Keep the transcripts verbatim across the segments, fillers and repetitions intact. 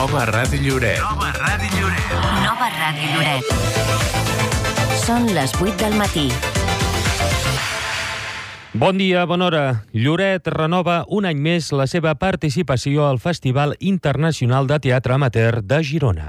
Nova Ràdio Lloret. Nova Ràdio Lloret. Nova Ràdio Lloret. Són les vuit del matí. Bon dia, bona hora. Lloret renova un any més la seva participació al Festival Internacional de Teatre Amateur de Girona.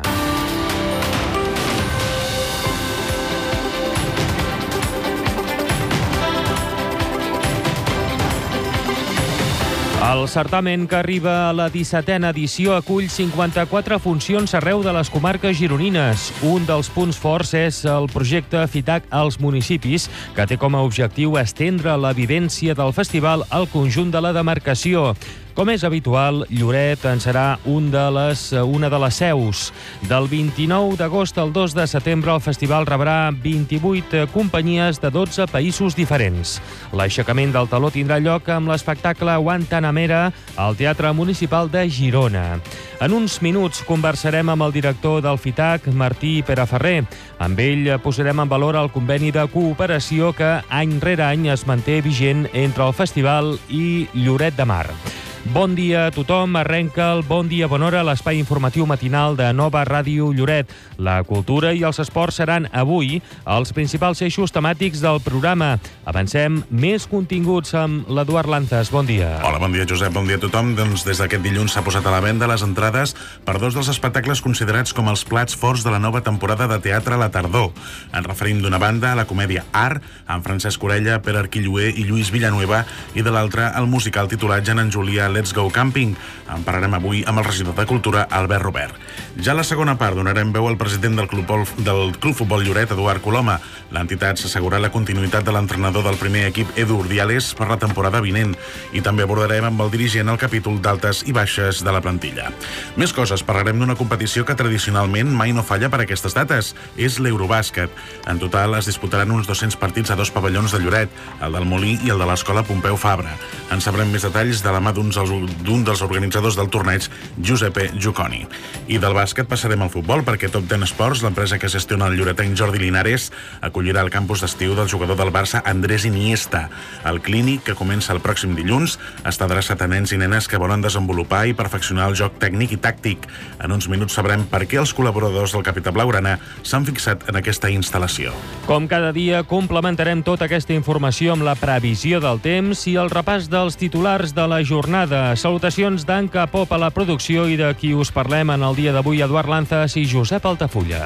El certamen, que arriba a la dissetena edició, acull cinquanta-quatre funcions arreu de les comarques gironines. Un dels punts forts és el projecte FITAC als municipis, que té com a objectiu estendre la vivència del festival al conjunt de la demarcació. Com és habitual, Lloret en serà un de les, una de les seus. Del vint-i-nou d'agost al dos de setembre, el festival rebrà vint-i-vuit companyies de dotze països diferents. L'aixecament del teló tindrà lloc amb l'espectacle Guantanamera al Teatre Municipal de Girona. En uns minuts conversarem amb el director del FITAC, Martí Peraferrer. Amb ell posarem en valor el conveni de cooperació que any rere any es manté vigent entre el festival i Lloret de Mar. Bon dia a tothom. Arrenca el Bon dia, bona hora, l'espai informatiu matinal de Nova Ràdio Lloret. La cultura i els esports seran avui els principals eixos temàtics del programa. Avancem més continguts amb l'Eduard Lanzas. Bon dia. Hola, bon dia, Josep. Bon dia a tothom. Doncs des d'aquest dilluns s'ha posat a la venda les entrades per dos dels espectacles considerats com els plats forts de la nova temporada de teatre a la tardor. Ens referim d'una banda a la comèdia Art, amb Francesc Orella, Pere Arquilloé i Lluís Villanueva, i de l'altra al musical titulat Jan en Julià Let's Go Camping. En parlarem avui amb el regidor de Cultura, Albert Robert. Ja a la segona part donarem veu al president del Club, del Club Futbol Lloret, Eduard Coloma. L'entitat s'assegurà la continuïtat de l'entrenador del primer equip, Edu Urdiales, per la temporada vinent. I també abordarem amb el dirigent el capítol d'altes i baixes de la plantilla. Més coses, parlarem d'una competició que tradicionalment mai no falla per aquestes dates. És l'Eurobàsquet. En total es disputaran uns dos-cents partits a dos pavellons de Lloret, el del Molí i el de l'Escola Pompeu Fabra. En sabrem més detalls de la mà d'uns d'un dels organitzadors del torneig, Giuseppe Giuconi. I del bàsquet passarem al futbol, perquè Top Ten Sports, l'empresa que gestiona el lloretenc Jordi Linares, acollirà el campus d'estiu del jugador del Barça, Andrés Iniesta. El clínic, que comença el pròxim dilluns, està adreçat a nens i nenes que volen desenvolupar i perfeccionar el joc tècnic i tàctic. En uns minuts sabrem per què els col·laboradors del Capità Blaugrana s'han fixat en aquesta instal·lació. Com cada dia, complementarem tota aquesta informació amb la previsió del temps i el repàs dels titulars de la jornada. Salutacions d'Anca Pop a la producció i de qui us parlem en el dia d'avui, Eduard Lanzas i Josep Altafulla.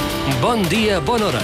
Bon dia, bona hora.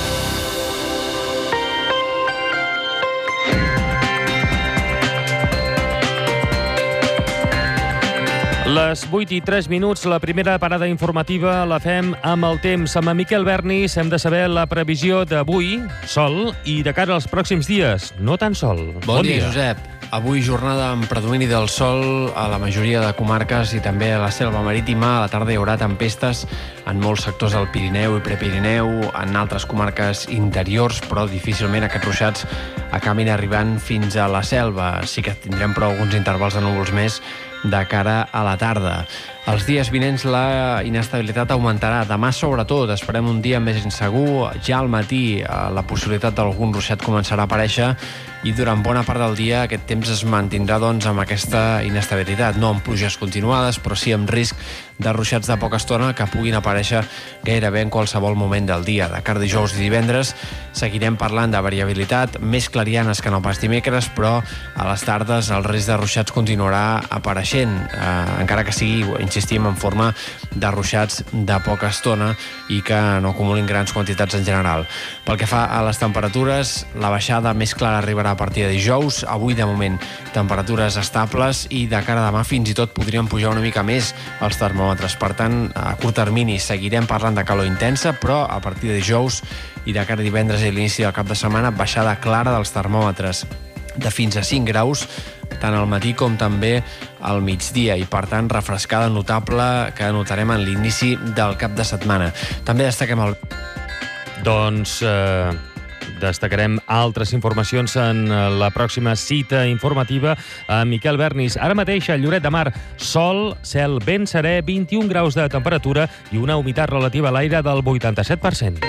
Les vuit i tres minuts, la primera parada informativa la fem amb el temps. Amb en Miquel Bernis hem de saber la previsió d'avui, sol, i de cara als pròxims dies, no tan sol. Bon, bon dia, dia, Josep. Avui jornada amb predomini del sol a la majoria de comarques i també a la selva marítima. A la tarda hi haurà tempestes en molts sectors del Pirineu i Prepirineu, en altres comarques interiors, però difícilment aquests ruixats acabin arribant fins a la selva. Sí que tindrem però alguns intervals de núvols més de cara a la tarda. Els dies vinents la inestabilitat augmentarà. Demà, sobretot, esperem un dia més insegur. Ja al matí la possibilitat d'algun ruixat començarà a aparèixer i durant bona part del dia aquest temps es mantindrà doncs, amb aquesta inestabilitat. No amb pluges continuades, però sí amb risc de ruixats de poca estona que puguin aparèixer gairebé en qualsevol moment del dia. De cara a dijous i divendres seguirem parlant de variabilitat, més clarianes que no pas dimecres, però a les tardes el risc de ruixats continuarà apareixent, eh, encara que sigui, insistim, en forma de ruixats de poca estona i que no acumulin grans quantitats en general. Pel que fa a les temperatures, la baixada més clara arribarà a partir de dijous. Avui, de moment, temperatures estables i de cara a demà fins i tot podrien pujar una mica més els termòmetres. Per tant, a curt termini seguirem parlant de calor intensa, però a partir de dijous i de cara a divendres i l'inici del cap de setmana, baixada clara dels termòmetres de fins a cinc graus, tant al matí com també al migdia, i per tant refrescada notable que notarem en l'inici del cap de setmana. També destaquem el... Doncs eh, destacarem altres informacions en la pròxima cita informativa a Miquel Bernis. Ara mateix a Lloret de Mar, sol, cel ben serè, vint-i-un graus de temperatura i una humitat relativa a l'aire del vuitanta-set per cent.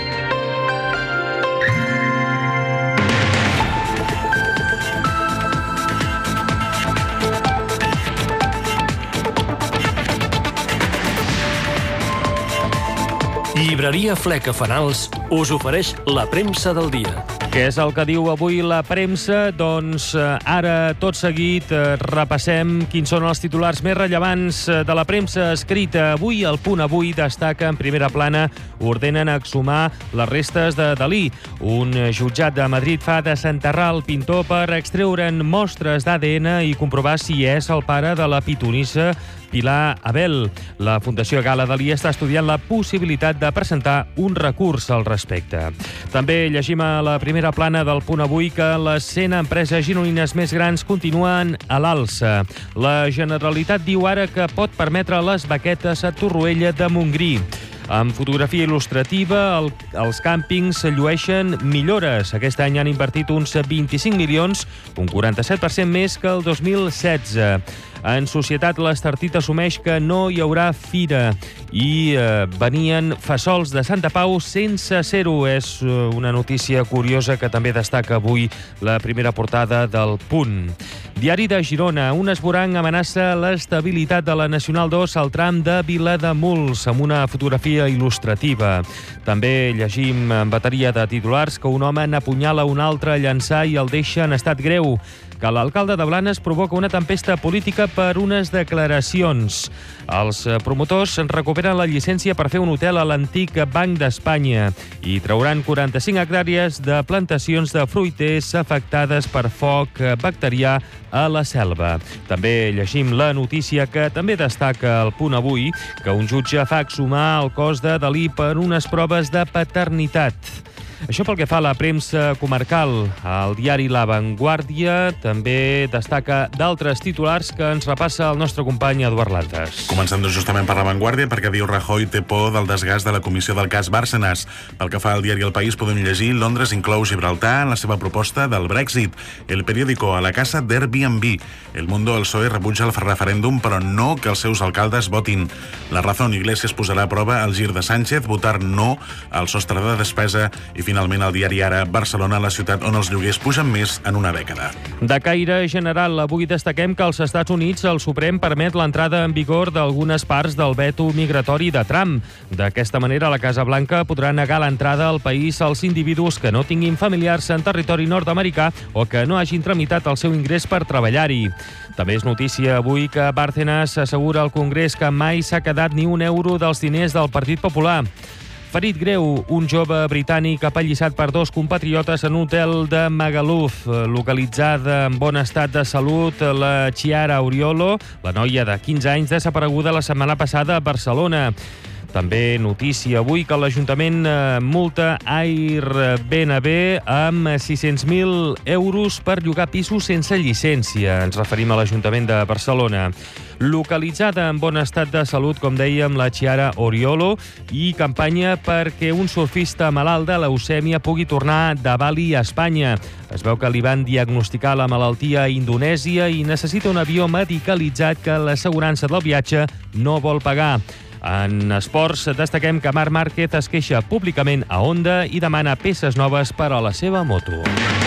Llibreria Fleca Fanals us ofereix la premsa del dia. Què és el que diu avui la premsa? Doncs eh, ara, tot seguit, eh, repassem quins són els titulars més rellevants de la premsa escrita. Avui, el Punt Avui destaca en primera plana: ordenen exhumar les restes de Dalí. Un jutjat de Madrid fa desenterrar el pintor per extreure'n mostres d'A D N i comprovar si és el pare de la pitonissa Pilar Abel. La Fundació Gala Dalí està estudiant la possibilitat de presentar un recurs al respecte. També llegim a la primera plana del Punt Avui que les cent empreses gironines més grans continuen a l'alça. La Generalitat diu ara que pot permetre les baquetes a Torroella de Montgrí. Amb fotografia il·lustrativa, el, els càmpings llueixen millores. Aquest any han invertit uns vint-i-cinc milions, un quaranta-set per cent més que el dos mil setze. En societat, l'Estartit assumeix que no hi haurà fira i eh, venien fesols de Santa Pau sense ser-ho. És una notícia curiosa que també destaca avui la primera portada del Punt. Diari de Girona. Un esborrany amenaça l'estabilitat de la Nacional dos al tram de Vilademuls, amb una fotografia il·lustrativa. També llegim en bateria de titulars que un home n'apunyala un altre a Llançà i el deixa en estat greu, que l'alcalde de Blanes provoca una tempesta política per unes declaracions. Els promotors recuperen la llicència per fer un hotel a l'antic Banc d'Espanya i trauran quaranta-cinc hectàrees de plantacions de fruiters afectades per foc bacterià a la Selva. També llegim la notícia que també destaca el Punt Avui, que un jutge fa exhumar el cos de Dalí per unes proves de paternitat. Això pel que fa a la premsa comarcal. El diari La Vanguardia també destaca d'altres titulars que ens repassa el nostre company Eduard Landes. Començant justament per La Vanguardia, perquè diu Rajoy té por del desgast de la comissió del cas Bárcenas. Pel que fa al diari El País podem llegir: Londres inclou Gibraltar en la seva proposta del Brexit. El periòdico: a la casa d'Airbnb. El Mundo: el P S O E rebutja el referèndum, però no que els seus alcaldes votin. La Razón: Iglesias posarà a prova el gir de Sánchez, votar no al sostre de despesa. I finalment el diari Ara: Barcelona, la ciutat on els lloguers pugen més en una dècada. De caire general, avui destaquem que als Estats Units el Suprem permet l'entrada en vigor d'algunes parts del veto migratori de Trump. D'aquesta manera, la Casa Blanca podrà negar l'entrada al país als individus que no tinguin familiars en territori nord-americà o que no hagin tramitat el seu ingrés per treballar-hi. També és notícia avui que Bárcenas assegura al Congrés que mai s'ha quedat ni un euro dels diners del Partit Popular. Ferit greu, un jove britànic apallissat per dos compatriotes en un hotel de Magaluf. Localitzada en bon estat de salut, la Chiara Oriolo, la noia de quinze anys desapareguda la setmana passada a Barcelona. També notícia avui que l'Ajuntament multa Airbnb amb sis-cents mil euros per llogar pisos sense llicència. Ens referim a l'Ajuntament de Barcelona. Localitzada en bon estat de salut, com dèiem, la Chiara Oriolo, i campanya perquè un surfista malalt de leucèmia pugui tornar de Bali a Espanya. Es veu que li van diagnosticar la malaltia a Indonèsia i necessita un avió medicalitzat que l'assegurança del viatge no vol pagar. En esports, destaquem que Marc Márquez es queixa públicament a Honda i demana peces noves per a la seva moto.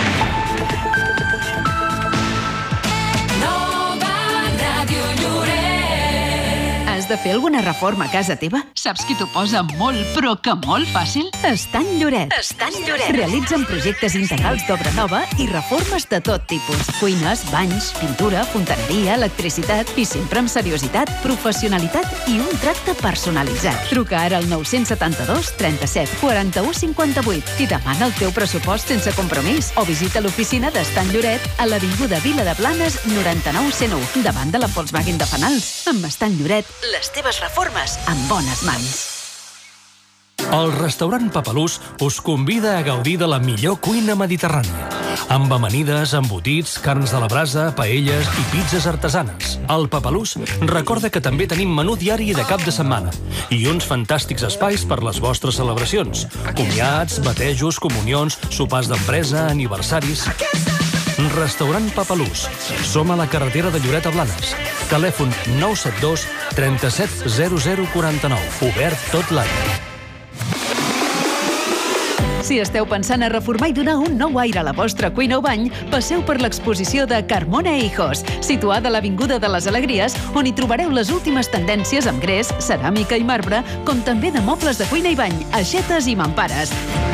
Has de fer alguna reforma a casa teva? Saps qui t'ho posa molt, però que molt fàcil? Estant Lloret. Estant Lloret. Realitzen projectes integrals d'obra nova i reformes de tot tipus. Cuines, banys, pintura, fontaneria, electricitat i sempre amb seriositat, professionalitat i un tracte personalitzat. Truca ara al nou set dos, trenta-set, quaranta-u, cinquanta-vuit i demana el teu pressupost sense compromís o visita l'oficina d'Estant Lloret a l'Avinguda Vila de Blanes noranta-nou cent u, davant de la Volkswagen de Fanals. Amb Estant Lloret, les teves reformes en bones mans. El restaurant Papalús us convida a gaudir de la millor cuina mediterrània, amb amanides, embotits, carns de la brasa, paelles i pizzas artesanes. El Papalús recorda que també tenim menú diari de cap de setmana i uns fantàstics espais per les vostres celebracions: comiats, batejos, comunions, sopars d'empresa, aniversaris. Restaurant Papalús. Som a la carretera de Lloret a Blanes. Telèfon nou set dos, trenta-set, zero zero, quaranta-nou. Obert tot l'any. Si esteu pensant a reformar i donar un nou aire a la vostra cuina o bany, passeu per l'exposició de Carmona e Hijos, situada a l'Avinguda de les Alegries, on hi trobareu les últimes tendències amb gres, ceràmica i marbre, com també de mobles de cuina i bany, aixetes i mampares.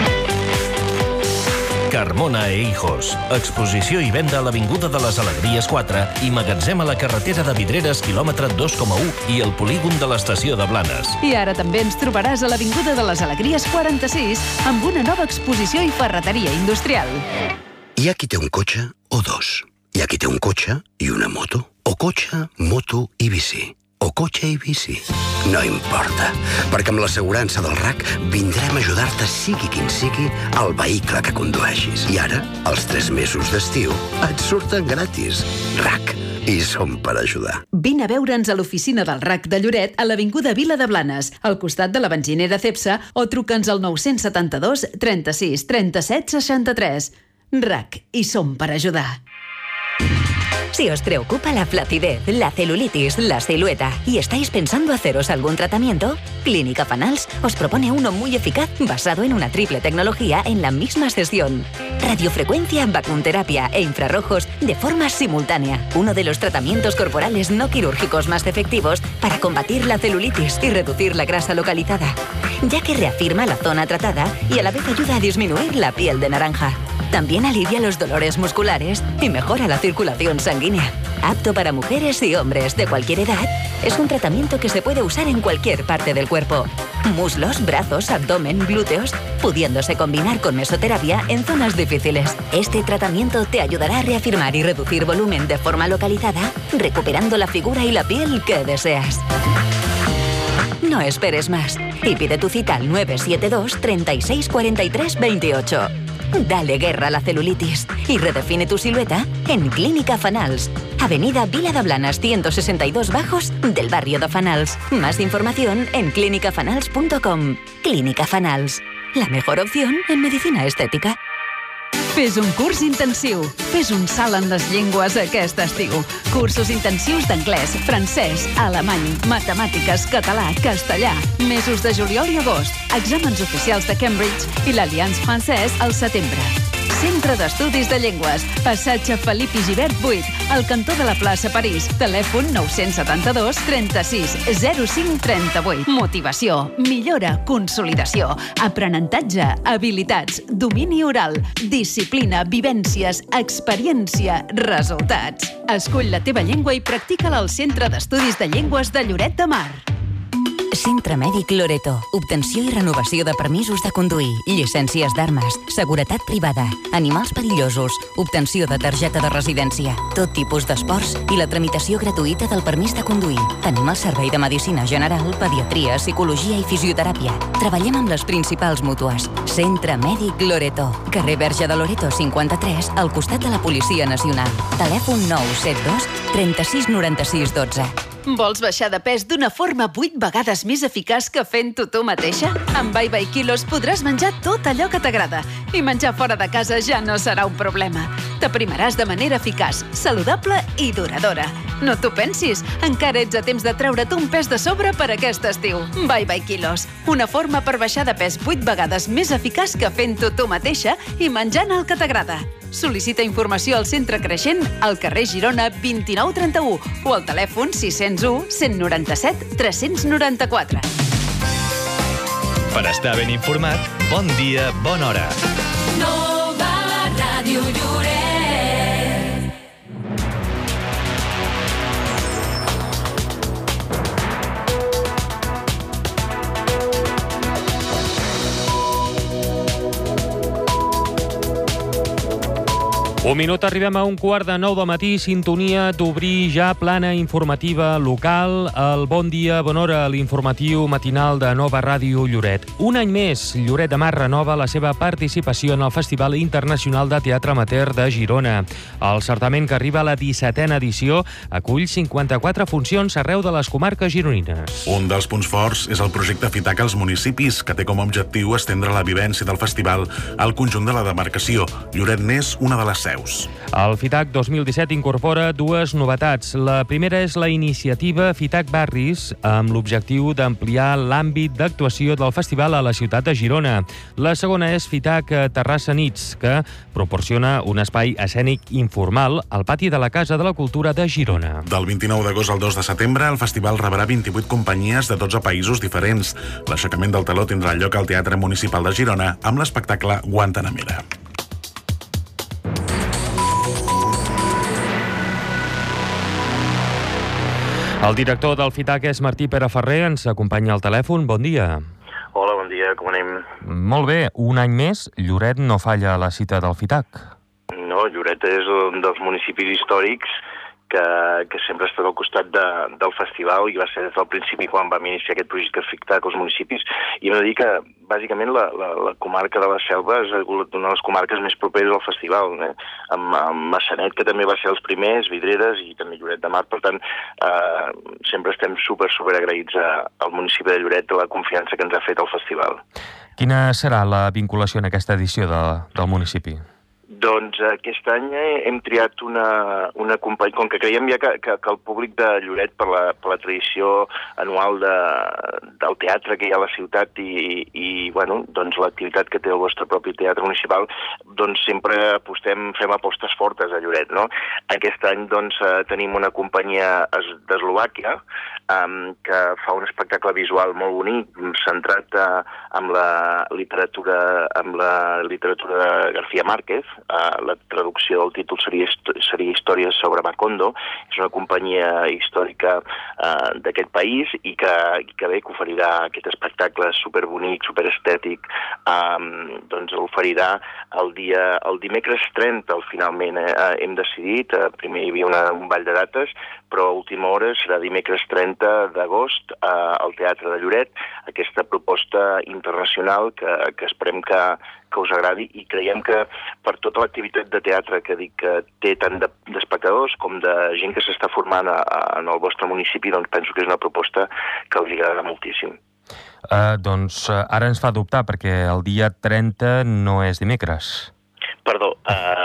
Carmona e Hijos. Exposició i venda a l'Avinguda de les Alegries quatre i magatzem a la carretera de Vidreres, quilòmetre dos coma u i el polígon de l'estació de Blanes. I ara també ens trobaràs a l'Avinguda de les Alegries quaranta-sis amb una nova exposició i ferreteria industrial. Hi ha qui té un cotxe o dos. Hi ha qui té un cotxe i una moto. O cotxe, moto i bici. O cotxe i bici. No importa, perquè amb l'assegurança del R A C vindrem a ajudar-te, sigui quin sigui, el vehicle que condueixis. I ara, els tres mesos d'estiu et surten gratis. R A C. I som per ajudar. Vine a veure'ns a l'oficina del R A C de Lloret a l'Avinguda Vila de Blanes, al costat de la benzinera Cepsa, o truca'ns al nou setanta-dos trenta-sis trenta-set seixanta-tres. R A C. I som per ajudar. Si os preocupa la flacidez, la celulitis, la silueta y estáis pensando haceros algún tratamiento, Clínica Fanals os propone uno muy eficaz basado en una triple tecnología en la misma sesión. Radiofrecuencia, vacunterapia e infrarrojos de forma simultánea. Uno de los tratamientos corporales no quirúrgicos más efectivos para combatir la celulitis y reducir la grasa localizada, ya que reafirma la zona tratada y a la vez ayuda a disminuir la piel de naranja. También alivia los dolores musculares y mejora la circulación sanguínea. Apto para mujeres y hombres de cualquier edad, es un tratamiento que se puede usar en cualquier parte del cuerpo. Muslos, brazos, abdomen, glúteos, pudiéndose combinar con mesoterapia en zonas difíciles. Este tratamiento te ayudará a reafirmar y reducir volumen de forma localizada, recuperando la figura y la piel que deseas. No esperes más y pide tu cita al nueve siete dos treinta y seis cuarenta y tres veintiocho. Dale guerra a la celulitis y redefine tu silueta en Clínica Fanals. Avenida Vila de Blanes ciento sesenta y dos Bajos del barrio de Fanals. Más información en clínica fanals punto com. Clínica Fanals, la mejor opción en medicina estética. Fes un curs intensiu. Fes un salt en les llengües aquest estiu. Cursos intensius d'anglès, francès, alemany, matemàtiques, català, castellà. Mesos de juliol i agost. Exàmens oficials de Cambridge i l'Alliance Française al setembre. Centre d'Estudis de Llengües. Passatge Felip i Gibert vuit, al cantó de la plaça París. Telèfon nou setanta-dos trenta-sis zero cinc trenta-vuit. Motivació, millora, consolidació, aprenentatge, habilitats, domini oral, disciplina, vivències, experiència, resultats. Escull la teva llengua i practica-la al Centre d'Estudis de Llengües de Lloret de Mar. Centre Mèdic Loreto. Obtenció i renovació de permisos de conduir, llicències d'armes, seguretat privada, animals perillosos, obtenció de targeta de residència, tot tipus d'esports i la tramitació gratuïta del permís de conduir. Tenim el servei de medicina general, pediatria, psicologia i fisioteràpia. Treballem amb les principals mútues. Centre Mèdic Loreto. Carrer Verge de Loreto cinquanta-tres, al costat de la Policia Nacional. Telèfon nou set dos trenta-sis noranta-sis dotze. Vols baixar de pes d'una forma vuit vegades més eficaç que fent-ho tu mateixa? Amb Bye Bye Kilos podràs menjar tot allò que t'agrada i menjar fora de casa ja no serà un problema. T'aprimaràs de manera eficaç, saludable i duradora. No t'ho pensis, encara ets a temps de treure't un pes de sobre per aquest estiu. Bye Bye Kilos, una forma per baixar de pes vuit vegades més eficaç que fent-ho tu mateixa i menjant el que t'agrada. Sol·licita informació al Centre Creixent, al carrer Girona vint-i-nou trenta-u o al telèfon sis zero u cent noranta-set tres-cents noranta-quatre. Per estar ben informat, bon dia, bona hora. Nova Ràdio Lloret. Un minut, arribem a un quart de nou del matí, sintonia d'obrir ja plana informativa local. El Bon Dia, Bona Hora, l'informatiu matinal de Nova Ràdio Lloret. Un any més, Lloret de Mar renova la seva participació en el Festival Internacional de Teatre Amateur de Girona. El certament, que arriba a la dissetena edició, acull cinquanta-quatre funcions arreu de les comarques gironines. Un dels punts forts és el projecte Fitac als municipis, que té com a objectiu estendre la vivència del festival al conjunt de la demarcació. Lloret n'és una de les set. Reus. El FITAC dos mil disset incorpora dues novetats. La primera és la iniciativa FITAC Barris, amb l'objectiu d'ampliar l'àmbit d'actuació del festival a la ciutat de Girona. La segona és FITAC Terrassa Nits, que proporciona un espai escènic informal al pati de la Casa de la Cultura de Girona. Del vint-i-nou d'agost al dos de setembre, el festival rebrà vint-i-vuit companyies de dotze països diferents. L'aixecament del teló tindrà lloc al Teatre Municipal de Girona amb l'espectacle Guantanamera. El director del FITAC és Martí Pereferrer, ens acompanya al telèfon. Bon dia. Hola, bon dia, com anem? Molt bé, un any més, Lloret no falla a la cita del FITAC. No, Lloret és un dels municipis històrics que, que sempre ha estat al costat de, del festival i va ser des del principi quan vam iniciar aquest projecte FITAC als municipis. I hem de dir que, bàsicament, la, la, la comarca de la Selva és una de les comarques més properes al festival, eh? amb, amb Massanet, que també va ser els primers, Vidreres i també Lloret de Mar. Per tant, eh, sempre estem super, super agraïts a, al municipi de Lloret de la confiança que ens ha fet el festival. Quina serà la vinculació en aquesta edició de, del municipi? Doncs aquest any hem triat una, una companyia, com que creiem ja que, que, que el públic de Lloret, per la, per la tradició anual de, del teatre que hi ha a la ciutat i, i bueno, doncs l'activitat que té el vostre propi teatre municipal, doncs sempre apostem, fem apostes fortes a Lloret, no? Aquest any doncs tenim una companyia d'Eslovàquia um, que fa un espectacle visual molt bonic, centrat uh, amb la literatura, amb la literatura de García Márquez. Uh, la traducció del títol seria, seria Històries sobre Macondo. És una companyia històrica uh, d'aquest país i que, que bé, que oferirà aquest espectacle superbonic, superestètic. Um, doncs l'oferirà el dia, el dimecres trenta, finalment eh, hem decidit. Uh, primer hi havia una, un ball de dates, però a última hora serà dimecres trenta d'agost uh, al Teatre de Lloret, aquesta proposta internacional que, que esperem que, que us agradi i creiem que per tota l'activitat de teatre que dic que té tant d'espectadors com de gent que s'està formant a, a, en el vostre municipi, doncs penso que és una proposta que els agradarà moltíssim. Uh, doncs uh, ara ens fa dubtar perquè el dia trenta no és dimecres. Perdó,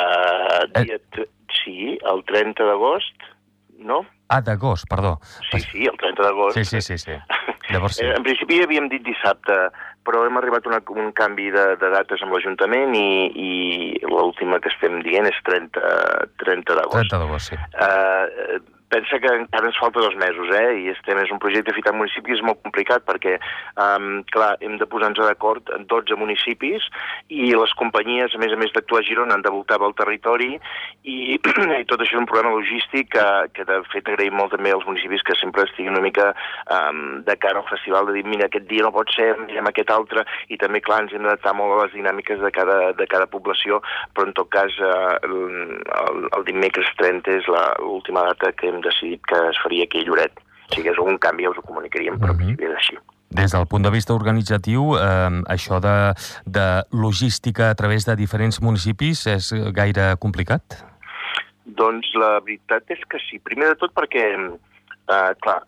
uh, dia eh... sí, el trenta d'agost, no? Ah, d'agost, perdó. Sí, sí, el trenta d'agost. Sí, sí, sí, sí. Llavors sí. En principi havíem dit dissabte, però hem arribat a una, un canvi de, de dates amb l'Ajuntament i, i l'última que estem dient és trenta d'agost. trenta d'agost, sí. Uh, pensa que encara ens falta dos mesos, eh? I estem, és un projecte FITAC municipi, és molt complicat perquè, um, clar, hem de posar-nos d'acord en dotze municipis i les companyies, a més a més d'actuar a Girona, han de voltar pel territori i, i tot això és un problema logístic que, que de fet agraïm molt també als municipis que sempre estiguin una mica um, de cara al festival, de dir, mira, aquest dia no pot ser, mirem aquest altre, i també, clar, ens hem d'adaptar molt a les dinàmiques de cada, de cada població, però en tot cas uh, el, el dimecres trenta és l'última data que hem decidit que es faria aquí a Lloret. Si hi hagués algun canvi ja us ho comunicaríem, però uh-huh. és així. Des del punt de vista organitzatiu, eh, això de, de logística a través de diferents municipis és gaire complicat? Doncs la veritat és que sí. Primer de tot perquè, eh, clar,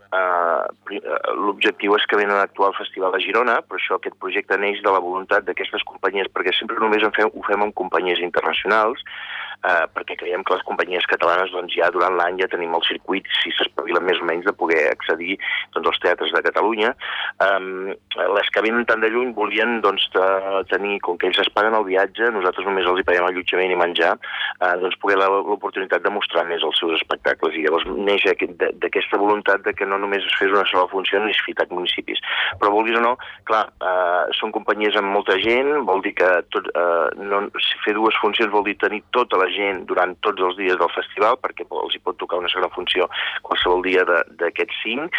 eh, l'objectiu és que venen a actuar al Festival de Girona, però això, aquest projecte neix de la voluntat d'aquestes companyies, perquè sempre només en fem, ho fem amb companyies internacionals, eh, perquè creiem que les companyies catalanes doncs, ja durant l'any ja tenim el circuit, si s'espavilen més o menys, de poder accedir doncs, als teatres de Catalunya. Um, les que venen tan de lluny volien doncs, de, tenir, com que ells es paguen el viatge, nosaltres només els hi paguem allotjament i menjar, eh, doncs poder l'oportunitat de mostrar més els seus espectacles. I llavors neix d'aquesta voluntat de que no només es fes una sola funció, ni es FITAC municipis. Però vulguis o no, clar, eh, són companyies amb molta gent, vol dir que tot, eh, no, si fer dues funcions vol dir tenir tota la gent durant tots els dies del festival, perquè els hi pot tocar una segona funció qualsevol dia d'aquests cinc,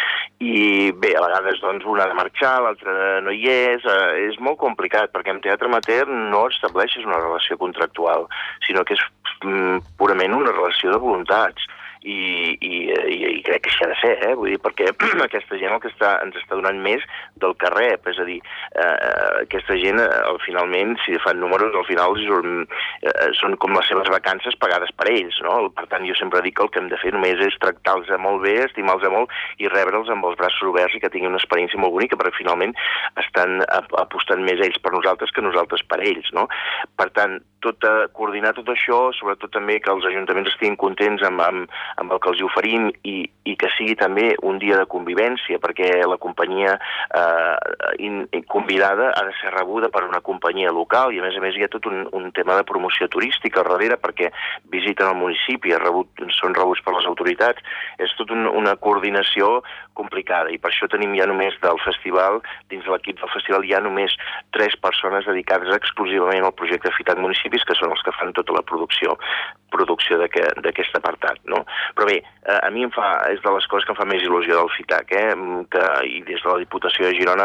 i bé, a vegades doncs una ha de marxar, l'altra no hi és, eh, és molt complicat, perquè en teatre amateur no estableixes una relació contractual, sinó que és mm, purament una relació de voluntats. i, i, i, i crec que així ha de ser, eh? Vull dir, perquè aquesta gent el que està, ens està donant més del que rep, és a dir, eh, aquesta gent, eh, finalment, si fan números, al final són, eh, són com les seves vacances pagades per ells, no? Per tant, jo sempre dic que el que hem de fer només és tractar-los molt bé, estimar-los molt i rebre'ls amb els braços oberts i que tinguin una experiència molt bonica, perquè finalment estan apostant més ells per nosaltres que nosaltres per ells, no? Per tant, tot, eh, coordinar tot això, sobretot també que els ajuntaments estiguin contents amb, amb, amb el que els oferim i, i que sigui també un dia de convivència, perquè la companyia eh, in, convidada ha de ser rebuda per una companyia local i a més a més hi ha tot un, un tema de promoció turística al darrere perquè visiten el municipi, rebut, són rebuts per les autoritats, és tot un, una coordinació complicada i per això tenim ja només del festival, dins de l'equip del festival hi ha només tres persones dedicades exclusivament al projecte Fitac Municipis, que són els que fan tota la producció producció d'aquest apartat, no? Però bé, a mi em fa, és de les coses que em fa més il·lusió del Fitac, eh? Que, i des de la Diputació de Girona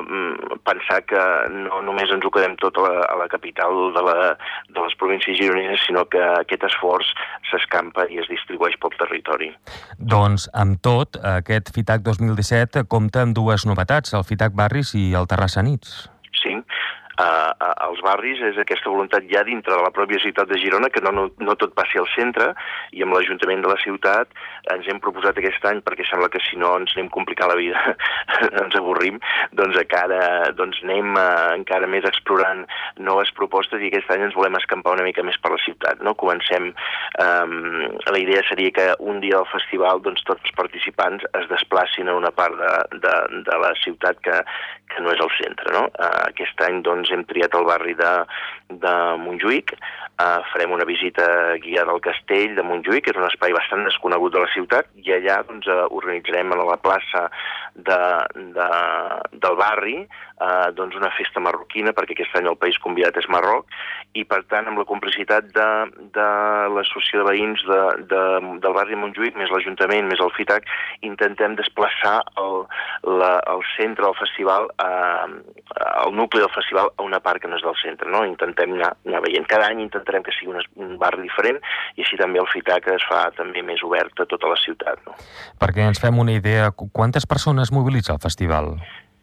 pensar que no només ens ho quedem tot a la, a la capital de, la, de les províncies gironines, sinó que aquest esforç s'escampa i es distribueix pel territori. Doncs, amb tot, aquest Fitac dos mil disset compta amb dues novetats, el Fitac Barris i el Terrassa Nits. Sí, Uh, uh, als barris és aquesta voluntat ja dintre de la pròpia ciutat de Girona, que no, no, no tot passi al centre, i amb l'Ajuntament de la ciutat ens hem proposat aquest any, perquè sembla que si no ens anem complicant la vida, ens avorrim, doncs encara doncs anem uh, encara més explorant noves propostes i aquest any ens volem escampar una mica més per la ciutat, no? Comencem, um, la idea seria que un dia del festival doncs tots els participants es desplacin a una part de, de, de la ciutat que, que no és el centre, no? Uh, aquest any doncs hem triat el barri de, de Montjuïc, uh, farem una visita guiada al castell de Montjuïc, que és un espai bastant desconegut de la ciutat, i allà doncs, uh, organitzarem a la plaça de, de, del barri uh, doncs una festa marroquina, perquè aquest any el país convidat és Marroc, i per tant amb la complicitat de, de l'associació de veïns de, de, del barri de Montjuïc, més l'Ajuntament, més el Fitac, intentem desplaçar el, la, el centre del festival, uh, el nucli del festival a una part que no és del centre, no? Intentem anar, anar veient. Cada any intentarem que sigui un, un barri diferent i així també el Fitac es fa també més obert a tota la ciutat, no? Perquè ens fem una idea, quantes persones mobilitza el festival?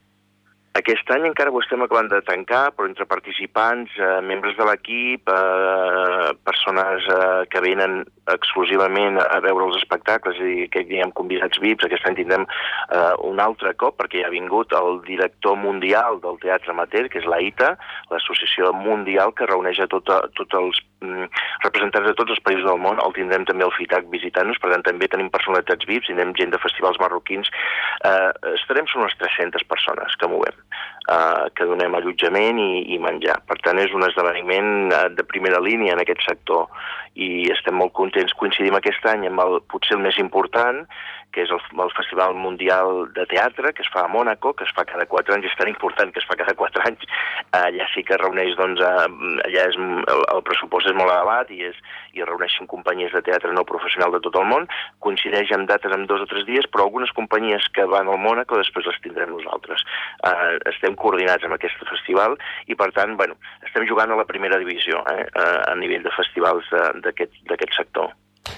Aquest any encara ho estem acabant de tancar, però entre participants, eh, membres de l'equip, eh, persones eh, que venen exclusivament a veure els espectacles, i que hi ha convidats V I Ps, aquest any tindrem eh, un altre cop, perquè hi ha vingut el director mundial del Teatre Amateur, que és l'A I T A, l'associació mundial que reuneix a tots tot els mm, representants de tots els països del món. El tindrem també al Fitac visitant-nos, per tant també tenim personalitats V I Ps, tindrem gent de festivals marroquins. Eh, estarem són unes tres-centes persones que movem. Uh, que donem allotjament i, i menjar. Per tant, és un esdeveniment uh, de primera línia en aquest sector i estem molt contents. Coincidim aquest any amb el, potser el més important, que és el, el Festival Mundial de Teatre, que es fa a Mònaco, que es fa cada quatre anys, és tan important que es fa cada quatre anys. Allà sí que reuneix, doncs, allà és, el, el pressupost és molt elevat i, és, i reuneixen companyies de teatre no professional de tot el món. Coincideix amb dates amb dos o tres dies, però algunes companyies que van al Mònaco després les tindrem nosaltres. Uh, estem coordinats amb aquest festival i, per tant, bueno, estem jugant a la primera divisió eh, a nivell de festivals d'aquest sector.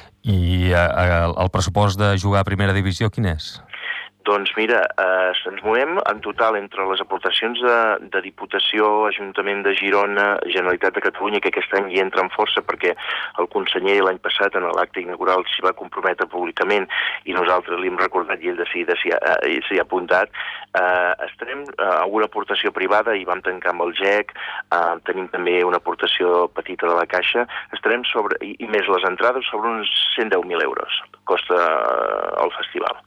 I eh, el pressupost de jugar a primera divisió quin és? Doncs mira, eh, ens movem en total entre les aportacions de, de Diputació, Ajuntament de Girona, Generalitat de Catalunya, que aquest any hi entra en força perquè el conseller l'any passat en l'acte inaugural s'hi va comprometre públicament i nosaltres li hem recordat i ell de seguida s'hi ha, s'hi ha apuntat. Eh, estarem a eh, una aportació privada i vam tancar amb el G E C, eh, tenim també una aportació petita de la Caixa, estarem sobre, i, i més les entrades, sobre uns cent deu mil euros costa eh, el festival.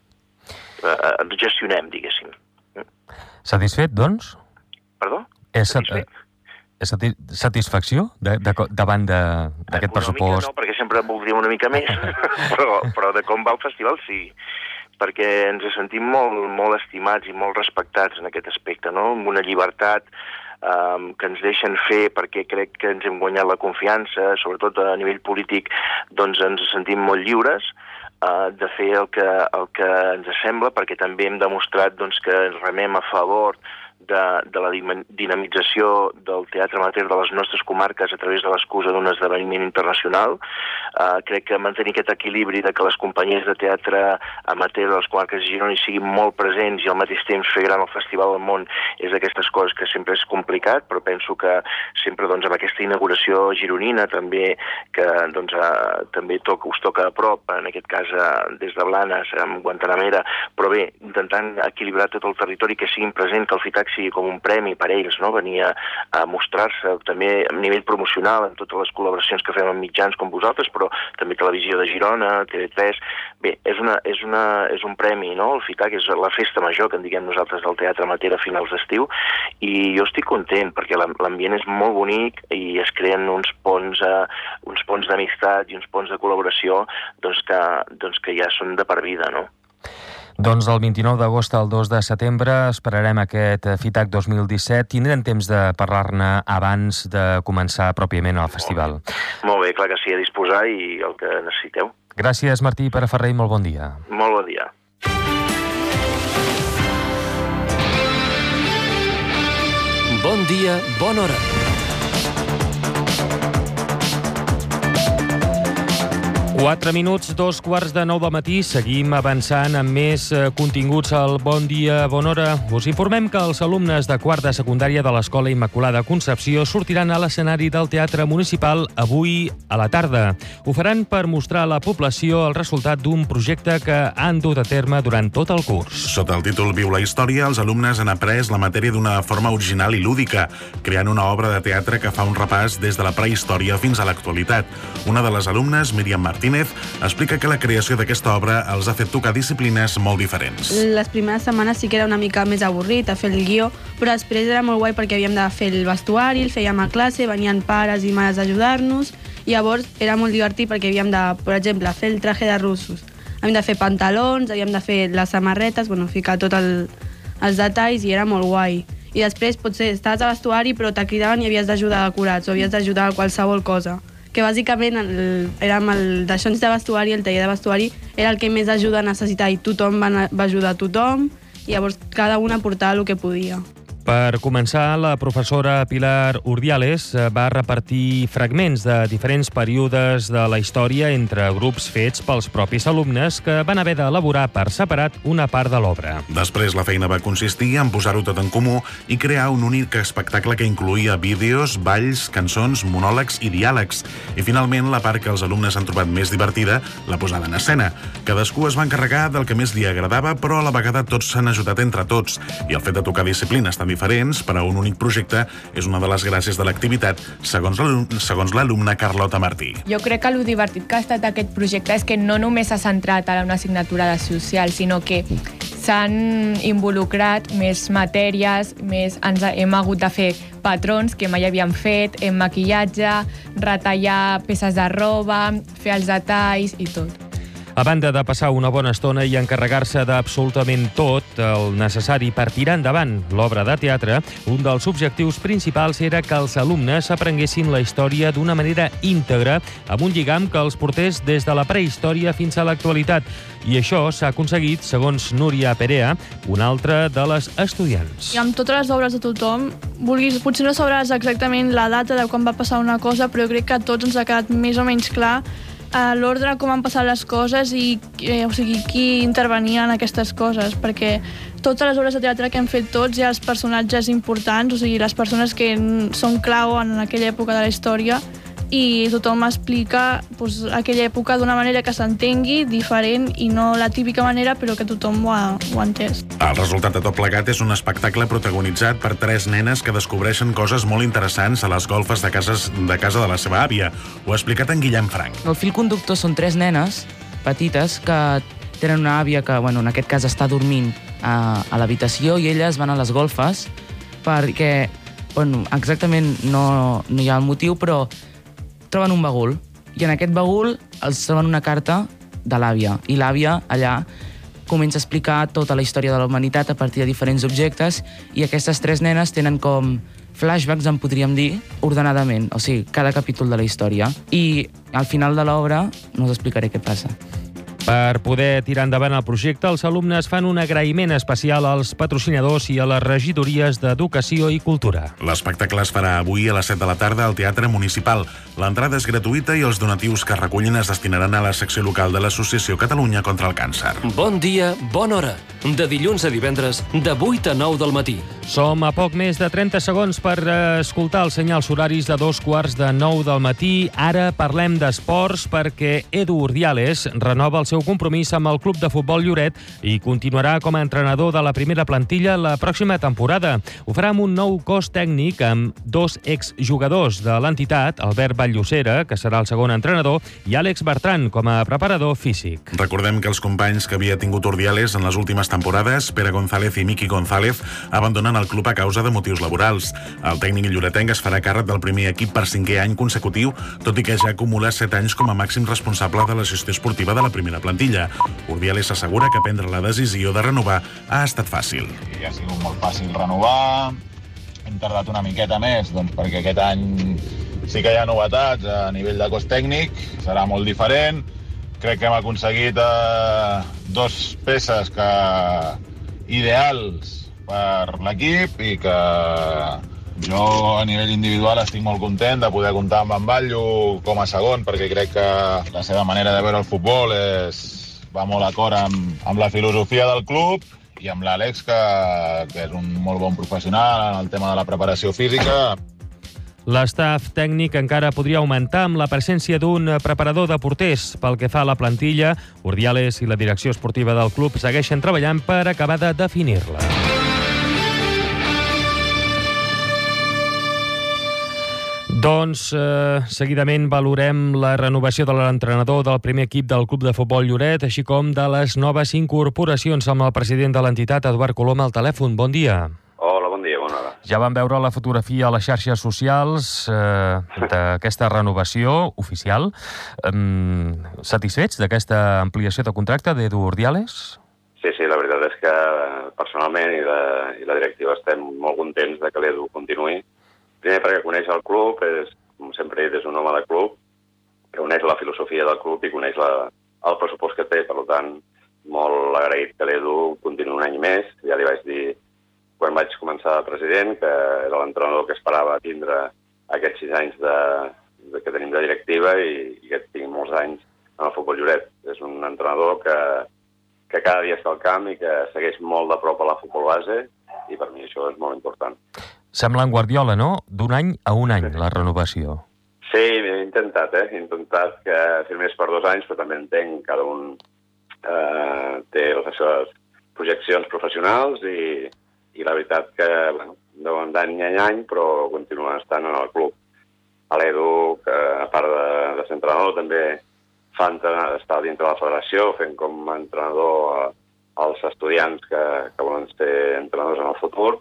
Uh, gestionem, diguéssim. Satisfet, doncs? Perdó? És, satisfet? és sati satisfacció de, de, davant d'aquest pressupost? No, perquè sempre voldríem una mica més, però, però de com va el festival sí, perquè ens sentim molt, molt estimats i molt respectats en aquest aspecte, no? Amb una llibertat um, que ens deixen fer, perquè crec que ens hem guanyat la confiança, sobretot a nivell polític, doncs ens sentim molt lliures, Uh, de fer el que, el que ens sembla, perquè també hem demostrat doncs, que remem a favor de, de la dinamització del teatre amateur de les nostres comarques a través de l'excusa d'un esdeveniment internacional. Uh, crec que mantenir aquest equilibri de que les companyies de teatre amateur de les comarques de Girona hi siguin molt presents i al mateix temps fer gran el Festival del Món és d'aquestes coses que sempre és complicat, però penso que sempre doncs, amb aquesta inauguració gironina també que doncs, uh, també toca, us toca a prop, en aquest cas uh, des de Blanes, amb Guantanamera, però bé, intentant equilibrar tot el territori, que siguin present, que el FITAC sigui com un premi per ells, no? Venir a, a mostrar-se també a nivell promocional en totes les col·laboracions que fem amb mitjans com vosaltres, però també Televisió de Girona, T V tres. Bé, és, una, és, una, és un premi, no? El FITAC és la festa major, que en diguem nosaltres, del teatre amateur a finals d'estiu, i jo estic content perquè l'ambient és molt bonic i es creen uns ponts, uh, uns ponts d'amistat i uns ponts de col·laboració doncs que, doncs que ja són de per vida, no? Doncs del vint-i-nou d'agost al dos de setembre esperarem aquest FITAC dos mil disset. Tindrem temps de parlar-ne abans de començar pròpiament el festival. Molt bé, clar que sí, a disposar i el que necessiteu. Gràcies, Martí Pereferrer, i molt bon dia. Molt bon dia. Bon dia, bona hora. Quatre minuts, dos quarts de nou del matí. Seguim avançant amb més eh, continguts al Bon Dia, Bona Hora. Us informem que els alumnes de quart de secundària de l'Escola Immaculada Concepció sortiran a l'escenari del Teatre Municipal avui a la tarda. Ho faran per mostrar a la població el resultat d'un projecte que han dut a terme durant tot el curs. Sota el títol Viu la història, els alumnes han après la matèria d'una forma original i lúdica, creant una obra de teatre que fa un repàs des de la prehistòria fins a l'actualitat. Una de les alumnes, Míriam Martínez, explica que la creació d'aquesta obra els ha fet tocar disciplines molt diferents. Les primeres setmanes sí que era una mica més avorrit a fer el guió, però després era molt guai perquè havíem de fer el vestuari, el fèiem a classe, venien pares i mares a ajudar-nos, i llavors era molt divertit perquè havíem de, per exemple, fer el traje de russos. Havíem de fer pantalons, havíem de fer les samarretes, bueno, ficar tots el, els detalls i era molt guai. I després potser estaves a vestuari però te cridaven i havies d'ajudar a decorats o havies d'ajudar a qualsevol cosa. Que bàsicament el, érem el d'aixons de vestuari, el taller de vestuari, era el que més ajuda necessitava i tothom va, va ajudar a tothom i llavors cada un aportava el que podia. Per començar, la professora Pilar Urdiales va repartir fragments de diferents períodes de la història entre grups fets pels propis alumnes que van haver d'elaborar per separat una part de l'obra. Després, la feina va consistir en posar-ho tot en comú i crear un únic espectacle que incloïa vídeos, balls, cançons, monòlegs i diàlegs. I finalment, la part que els alumnes han trobat més divertida, la posada en escena. Cadascú es va encarregar del que més li agradava, però a la vegada tots s'han ajudat entre tots. I el fet de tocar disciplines tan diferents per a un únic projecte és una de les gràcies de l'activitat, segons l'alumna Carlota Martí. Jo crec que el divertit que ha estat aquest projecte és que no només s'ha centrat a una assignatura de social, sinó que s'han involucrat més matèries, més ens hem hagut de fer patrons que mai havíem fet, en maquillatge, retallar peces de roba, fer els detalls i tot. A banda de passar una bona estona i encarregar-se d'absolutament tot el necessari per tirar endavant l'obra de teatre, un dels objectius principals era que els alumnes aprenguessin la història d'una manera íntegra, amb un lligam que els portés des de la prehistòria fins a l'actualitat. I això s'ha aconseguit, segons Núria Perea, una altra de les estudiants. I amb totes les obres de tothom, vulguis, potser no sabràs exactament la data de quan va passar una cosa, però crec que a tots ens ha quedat més o menys clar a l'ordre com han passat les coses i eh, o sigui, qui intervenia en aquestes coses, perquè totes les obres de teatre que hem fet tots hi ha els personatges importants, o sigui, les persones que són clau en aquella època de la història i tothom explica doncs, aquella època d'una manera que s'entengui, diferent i no la típica manera, però que tothom ho ha, ho ha entès. El resultat de tot plegat és un espectacle protagonitzat per tres nenes que descobreixen coses molt interessants a les golfes de, cases, de casa de la seva àvia. Ho ha explicat en Guillem Frank. El fil conductor són tres nenes petites que tenen una àvia que, bueno, en aquest cas està dormint a, a l'habitació i elles van a les golfes perquè, bueno, exactament no, no hi ha el motiu, però troben un bagul, i en aquest bagul els troben una carta de l'àvia, i l'àvia allà comença a explicar tota la història de la humanitat a partir de diferents objectes, i aquestes tres nenes tenen com flashbacks, en podríem dir, ordenadament, o sigui, cada capítol de la història. I al final de l'obra no us explicaré què passa. Per poder tirar endavant el projecte, els alumnes fan un agraïment especial als patrocinadors i a les regidories d'Educació i Cultura. L'espectacle es farà avui a les set de la tarda al Teatre Municipal. L'entrada és gratuïta i els donatius que es recullin es destinaran a la secció local de l'Associació Catalunya contra el Càncer. Bon dia, bona hora. De dilluns a divendres, de vuit a nou del matí. Som a poc més de trenta segons per escoltar els senyals horaris de dos quarts de nou del matí. Ara parlem d'esports perquè Edu Urdiales renova el seu compromís amb el Club de Futbol Lloret i continuarà com a entrenador de la primera plantilla la pròxima temporada. Ho farà amb un nou cos tècnic amb dos exjugadors de l'entitat, Albert Vall-llosera, que serà el segon entrenador, i Àlex Bertran com a preparador físic. Recordem que els companys que havia tingut Urdiales en les últimes temporades, Pere González i Miqui González, abandonen el club a causa de motius laborals. El tècnic lloretenc es farà càrrec del primer equip per cinquè any consecutiu, tot i que ja acumula set anys com a màxim responsable de la gestió esportiva de la primera plantilla. Urdiales s'assegura que prendre la decisió de renovar ha estat fàcil. I ha sigut molt fàcil renovar, hem tardat una miqueta més, doncs perquè aquest any sí que hi ha novetats a nivell de cos tècnic, serà molt diferent. Crec que hem aconseguit eh, dos peces que ideals per l'equip i que jo a nivell individual estic molt content de poder comptar amb en Batlló com a segon, perquè crec que la seva manera de veure el futbol és, va molt d'acord amb, amb la filosofia del club, i amb l'Àlex, que, que és un molt bon professional en el tema de la preparació física. L'estaf tècnic encara podria augmentar amb la presència d'un preparador de porters. Pel que fa a la plantilla, Urdiales i la direcció esportiva del club segueixen treballant per acabar de definir-la. Doncs, eh, seguidament valorem la renovació de l'entrenador del primer equip del Club de Futbol Lloret, així com de les noves incorporacions amb el president de l'entitat, Eduard Colom, al telèfon. Bon dia. Hola, bon dia, bona hora. Ja vam veure la fotografia a les xarxes socials eh, d'aquesta renovació oficial. Eh, satisfets d'aquesta ampliació de contracte d'Edu Urdiales? Sí, sí, la veritat és que personalment i la, i la directiva estem molt contents de que l'Edu continuï. Primer perquè coneix el club, és, com sempre he dit, és un home de club, que coneix la filosofia del club i coneix la, el pressupost que té. Per tant, molt agraït que l'Edu continuï un any més. Ja li vaig dir, quan vaig començar de president, que era l'entrenador que esperava tindre aquests sis anys de, de, que tenim de directiva i, i que tinc molts anys en el futbol Lloret. És un entrenador que, que cada dia està al camp i que segueix molt de prop a la futbol base, i per mi això és molt important. Sembla en Guardiola, no? D'un any a un any, la renovació. Sí, he intentat, eh? He intentat que firmés per dos anys, però també entenc que cada un eh, té les seves projeccions professionals i, i la veritat que, bueno, deuen d'any a any, però continua estant en el club. A l'Edu, que a part de, de ser entrenador, també fa estar dintre de la federació, fent com a entrenador als estudiants que, que volen ser entrenadors en el futur,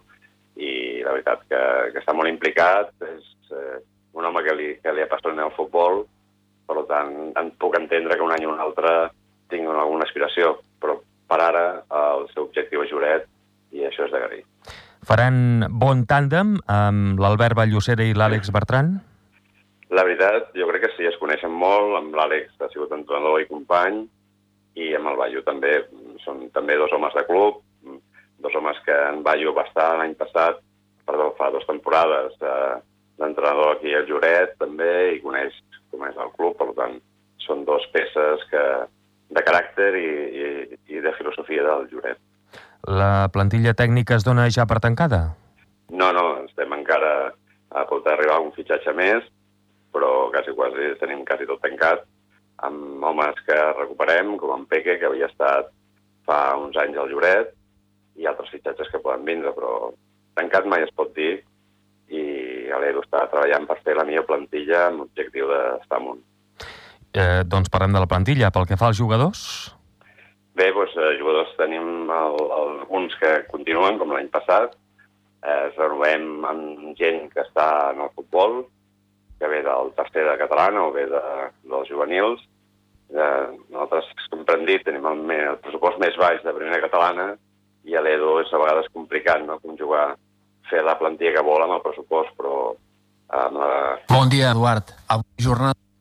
i la veritat que, que està molt implicat, és eh, un home que li, que li apassiona el futbol, per tant, en puc entendre que un any o un altre tingui alguna aspiració, però per ara el seu objectiu és Lloret i això és d'agrair. Faran bon tàndem amb l'Albert Vall-llosera i l'Àlex Bertran? La veritat, jo crec que sí, es coneixen molt, amb l'Àlex ha sigut entrenador i company, i amb el Ballo també, són també dos homes de club, dos homes que en Ballo va estar l'any passat, perdó, fa dues temporades, eh, d'entrenador aquí al Lloret també, i coneix com és el club, per tant, són dos peces que, de caràcter i, i, i de filosofia del Lloret. La plantilla tècnica es dona ja per tancada? No, no, estem encara a poder arribar a un fitxatge més, però quasi quasi tenim quasi tot tancat, amb homes que recuperem, com en Peque, que havia estat fa uns anys al Lloret, i altres fitxatges que poden vindre, però tancat mai es pot dir, i l'Edu està treballant per fer la millor plantilla amb l'objectiu d'estar amunt. Eh, doncs parlem de la plantilla. Pel que fa als jugadors? Bé, doncs, eh, jugadors tenim el, el, alguns que continuen, com l'any passat. Eh, renovem amb gent que està en el futbol, que ve del tercer de catalana o ve de, dels juvenils. Eh, nosaltres, com hem dit, tenim el, el pressupost més baix de primera catalana, i a l'Edu és a vegades complicat, no?, conjugar, fer la plantilla que vol amb el pressupost, però amb la... Bon dia, Eduard. Avui jornada...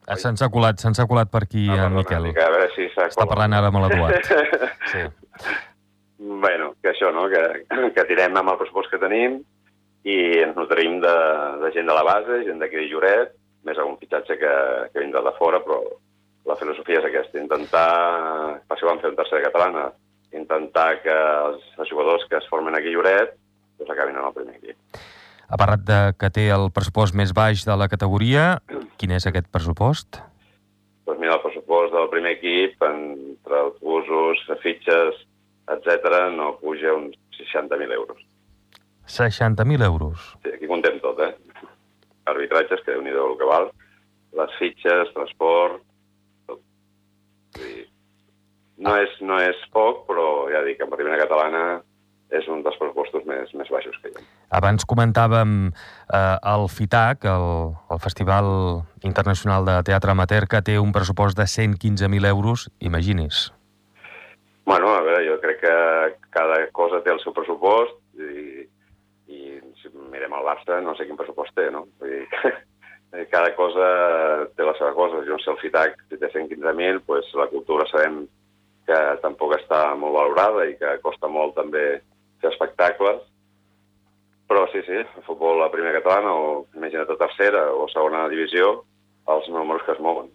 Se'ns ha colat, se'ns ha colat per aquí, no, en Miquel. Mica, a veure si s'ha Està parlant ara amb l'Eduard. Sí. Bueno, que això, no? Que, que tirem amb el pressupost que tenim i ens nutrim de, de gent de la base, gent d'aquí de Lloret, més algun fitxatge que, que vindrà de fora, però la filosofia és aquesta, intentar, per si vam fer un tercera catalana, intentar que els, els jugadors que es formen aquí a Lloret doncs acabin en el primer equip. Ha parlat de que té el pressupost més baix de la categoria. Quin és aquest pressupost? Doncs mira, el pressupost del primer equip, entre autobusos, fitxes, etcètera, no puja uns seixanta mil euros. seixanta mil euros? Sí, aquí contem tot, eh? Arbitratges, que déu-n'hi-do el que val, les fitxes, transport, tot. Sí. No és, no és poc, però ja dic, en la primera catalana és un dels pressupostos més, més baixos que hi ha. Abans comentàvem eh, el FITAC, el, el Festival Internacional de Teatre Amateur, que té un pressupost de cent quinze mil euros, imagini's. Bueno, a veure, jo crec que cada cosa té el seu pressupost i, i si mirem el Barça, no sé quin pressupost té, no? Vull dir que cada cosa té la seva cosa. Jo no sé, el FITAC, si té cent quinze mil, doncs la cultura sabem que tampoc està molt valorada i que costa molt també fer espectacles, però sí, sí, el futbol a primera catalana o imagina't a tercera o segona divisió, els números que es mouen.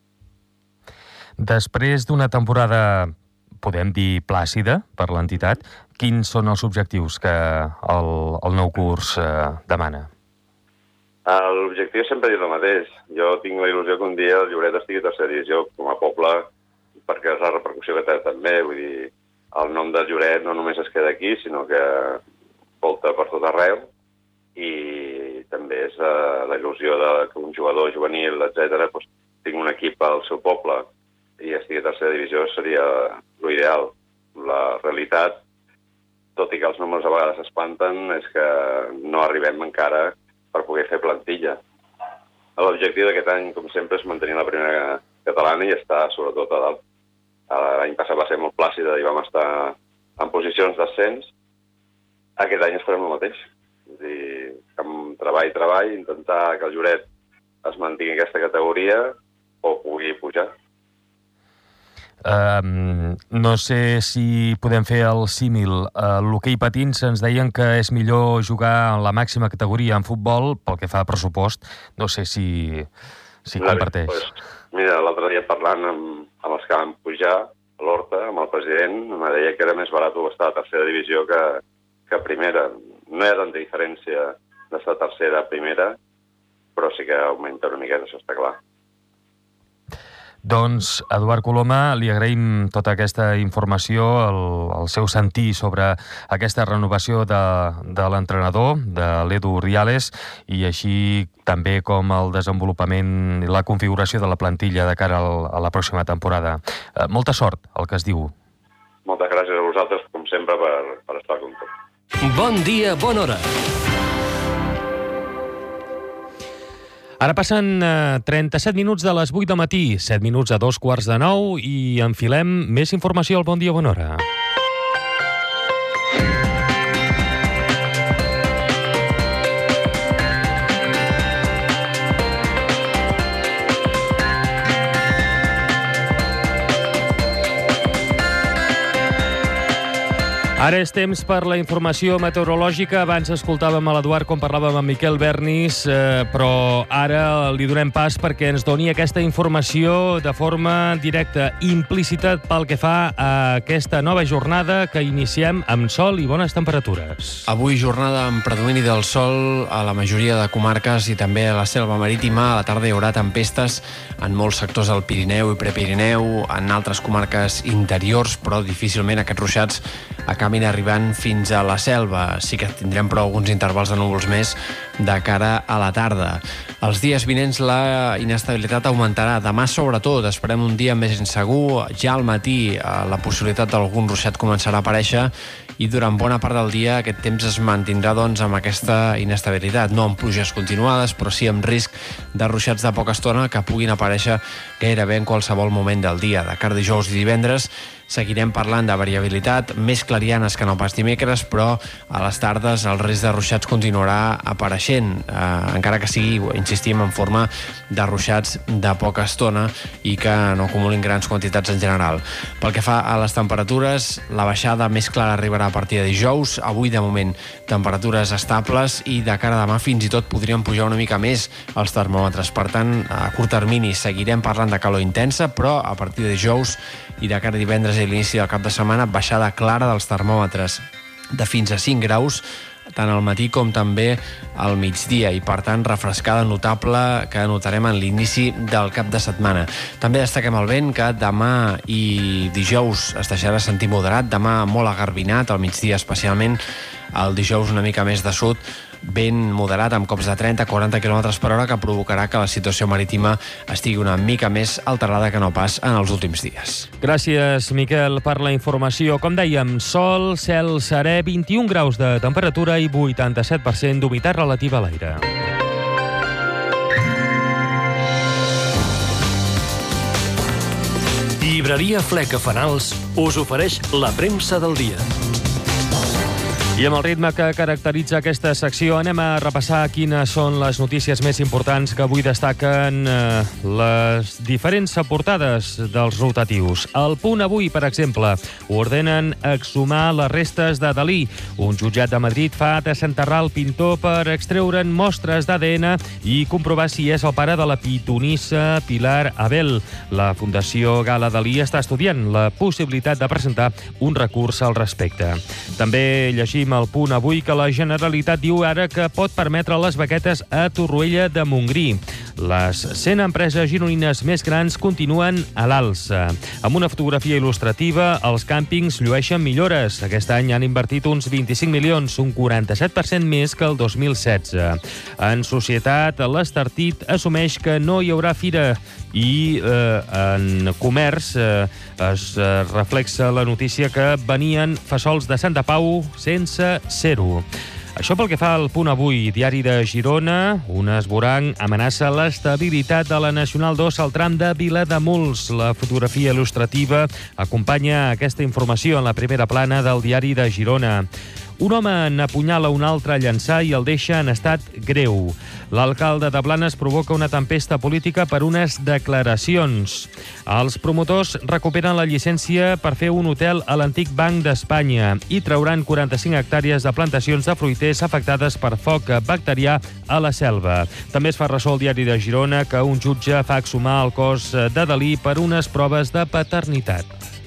Després d'una temporada, podem dir, plàcida per l'entitat, quins són els objectius que el, el nou curs eh, demana? L'objectiu sempre és el mateix. Jo tinc la il·lusió que un dia el Lloret estigui a tercera divisió com a poble, perquè és la repercussió que té també, vull dir, el nom del Lloret no només es queda aquí, sinó que volta per tot arreu, i també és uh, la il·lusió de que un jugador juvenil, etcètera, doncs, tingui un equip al seu poble i estigui a tercera divisió seria l'ideal. La realitat, tot i que els números a vegades s'espanten, és que no arribem encara per poder fer plantilla. L'objectiu d'aquest any, com sempre, és mantenir la primera catalana i estar sobretot a dalt. L'any passat va ser molt plàcida i vam estar en posicions d'ascens. Aquest any esperem el mateix. És a dir, amb treball, treball, intentar que el Lloret es mantingui aquesta categoria o pugui pujar. Um, no sé si podem fer el símil. Uh, l'hoquei patins ens deien que és millor jugar en la màxima categoria en futbol pel que fa a pressupost. No sé si, si comparteix. Pues, mira, l'altre dia parlant amb, amb els que van pujar a l'Horta, amb el president, em deia que era més barat estar a tercera divisió que, que a primera. No hi ha tanta diferència d'estar a tercera a primera, però sí que augmenta una miqueta, això està clar. Doncs, Eduard Coloma, li agraïm tota aquesta informació, el, el seu sentir sobre aquesta renovació de, de l'entrenador, de l'Edu Riales, i així també com el desenvolupament i la configuració de la plantilla de cara al, a la pròxima temporada. Eh, molta sort, el que es diu. Moltes gràcies a vosaltres, com sempre, per, per estar al compte. Bon dia, bona hora. Ara passen eh, trenta-set minuts de les vuit del matí, set minuts a dos quarts de nou, i enfilem més informació al Bon Dia, Bona Hora. Ara és temps per la informació meteorològica. Abans escoltàvem a l'Eduard com parlàvem amb Miquel Bernis, eh, però ara li donem pas perquè ens doni aquesta informació de forma directa, implícita, pel que fa a aquesta nova jornada que iniciem amb sol i bones temperatures. Avui jornada amb predomini del sol a la majoria de comarques i també a la selva marítima. A la tarda hi haurà tempestes en molts sectors del Pirineu i Prepirineu, en altres comarques interiors, però difícilment aquests ruixats acabin arribant fins a la selva. Sí que tindrem però alguns intervals de núvols més de cara a la tarda. Els dies vinents la inestabilitat augmentarà. Demà, sobretot, esperem un dia més insegur. Ja al matí la possibilitat d'algun ruixat començarà a aparèixer i durant bona part del dia aquest temps es mantindrà doncs, amb aquesta inestabilitat. No amb pluges continuades, però sí amb risc de ruixats de poca estona que puguin aparèixer gairebé en qualsevol moment del dia. De cara a dijous i divendres seguirem parlant de variabilitat, més clarianes que no pas dimecres, però a les tardes el risc de ruixats continuarà apareixent, eh, encara que sigui, insistim, en forma de ruixats de poca estona i que no acumulin grans quantitats en general. Pel que fa a les temperatures, la baixada més clara arribarà a partir de dijous. Avui, de moment, temperatures estables i de cara a demà fins i tot podrien pujar una mica més els termòmetres. Per tant, a curt termini seguirem parlant de calor intensa, però a partir de dijous i de cara a divendres i l'inici del cap de setmana, baixada clara dels termòmetres de fins a cinc graus, tant al matí com també al migdia, i per tant refrescada notable que notarem en l'inici del cap de setmana. També destaquem el vent, que demà i dijous es deixarà sentir moderat, demà molt agarbinat, al migdia especialment, el dijous una mica més de sud, vent moderat amb cops de trenta a quaranta quilòmetres per hora, que provocarà que la situació marítima estigui una mica més alterada que no pas en els últims dies. Gràcies, Miquel, per la informació. Com dèiem, sol, cel serè, vint-i-un graus de temperatura i vuitanta-set per cent d'humitat relativa a l'aire. Llibreria Fleca Fanals us ofereix la premsa del dia. I amb el ritme que caracteritza aquesta secció anem a repassar quines són les notícies més importants que avui destaquen eh, les diferents portades dels rotatius. El Punt Avui, per exemple, ordenen exhumar les restes de Dalí. Un jutjat de Madrid fa desenterrar el pintor per extreure'n mostres d'A D N i comprovar si és el pare de la pitonissa Pilar Abel. La Fundació Gala Dalí està estudiant la possibilitat de presentar un recurs al respecte. També llegim al Punt Avui que la Generalitat diu ara que pot permetre les baquetes a Torroella de Montgrí. Les cent empreses gironines més grans continuen a l'alça. Amb una fotografia il·lustrativa, els càmpings llueixen millores. Aquest any han invertit uns vint-i-cinc milions, un quaranta-set per cent més que el dos mil setze. En societat, l'Estartit assumeix que no hi haurà fira i eh, en comerç eh, es eh, reflexa la notícia que venien fesols de Santa Pau sense ser-ho. Això pel que fa al Punt Avui. Diari de Girona, un esvoranc amenaça l'estabilitat de la Nacional dos al tram de Vilademuls. La fotografia il·lustrativa acompanya aquesta informació en la primera plana del Diari de Girona. Un home n'apunyala un altre a Llançà i el deixa en estat greu. L'alcalde de Blanes provoca una tempesta política per unes declaracions. Els promotors recuperen la llicència per fer un hotel a l'antic Banc d'Espanya i trauran quaranta-cinc hectàrees de plantacions de fruiters afectades per foc bacterià a la selva. També es fa ressò al Diari de Girona que un jutge fa exhumar el cos de Dalí per unes proves de paternitat.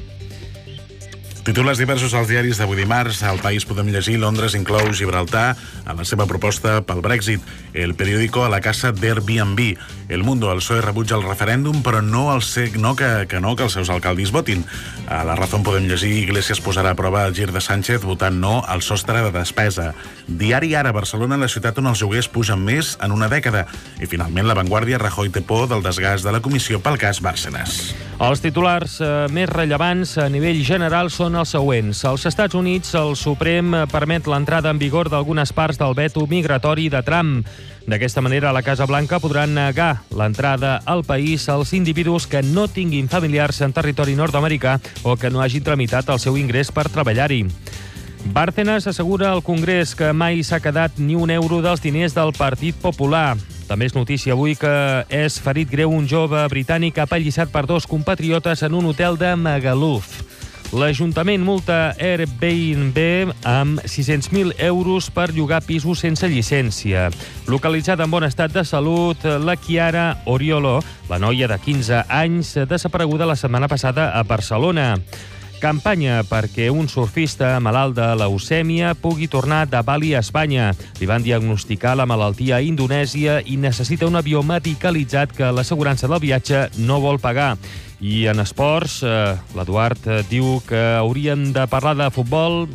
Titulars diversos als diaris d'avui dimarts. Al País podem llegir: Londres inclou Gibraltar en la seva proposta pel Brexit. El periòdico a la casa d'Airbnb. El Mundo, el P S O E rebutja el referèndum, però no, el C... no, que, que no que els seus alcaldis votin. A La Razón podem llegir: Iglesias posarà a prova el gir de Sánchez votant no al sostre de despesa. Diari Ara, Barcelona, la ciutat on els lloguers pugen més en una dècada. I finalment, La Vanguardia, Rajoy té por del desgast de la comissió pel cas Bárcenas. Els titulars eh, més rellevants a nivell general són els següents. Als Estats Units, el Suprem permet l'entrada en vigor d'algunes parts del veto migratori de Trump. D'aquesta manera, la Casa Blanca podrà negar l'entrada al país als individus que no tinguin familiars en territori nord-americà o que no hagin tramitat el seu ingrés per treballar-hi. Bárcenas assegura al Congrés que mai s'ha quedat ni un euro dels diners del Partit Popular. També és notícia avui que és ferit greu un jove britànic apallissat per dos compatriotes en un hotel de Magaluf. L'Ajuntament multa Airbnb amb sis-cents mil euros per llogar pisos sense llicència. Localitzada en bon estat de salut, la Chiara Oriolo, la noia de quinze anys, desapareguda la setmana passada a Barcelona. Campanya perquè un surfista malalt de leucèmia pugui tornar de Bali a Espanya. Li van diagnosticar la malaltia a Indonèsia i necessita un avió medicalitzat que l'assegurança del viatge no vol pagar. I en esports, eh, l'Eduard diu que hauríem de parlar de futbol,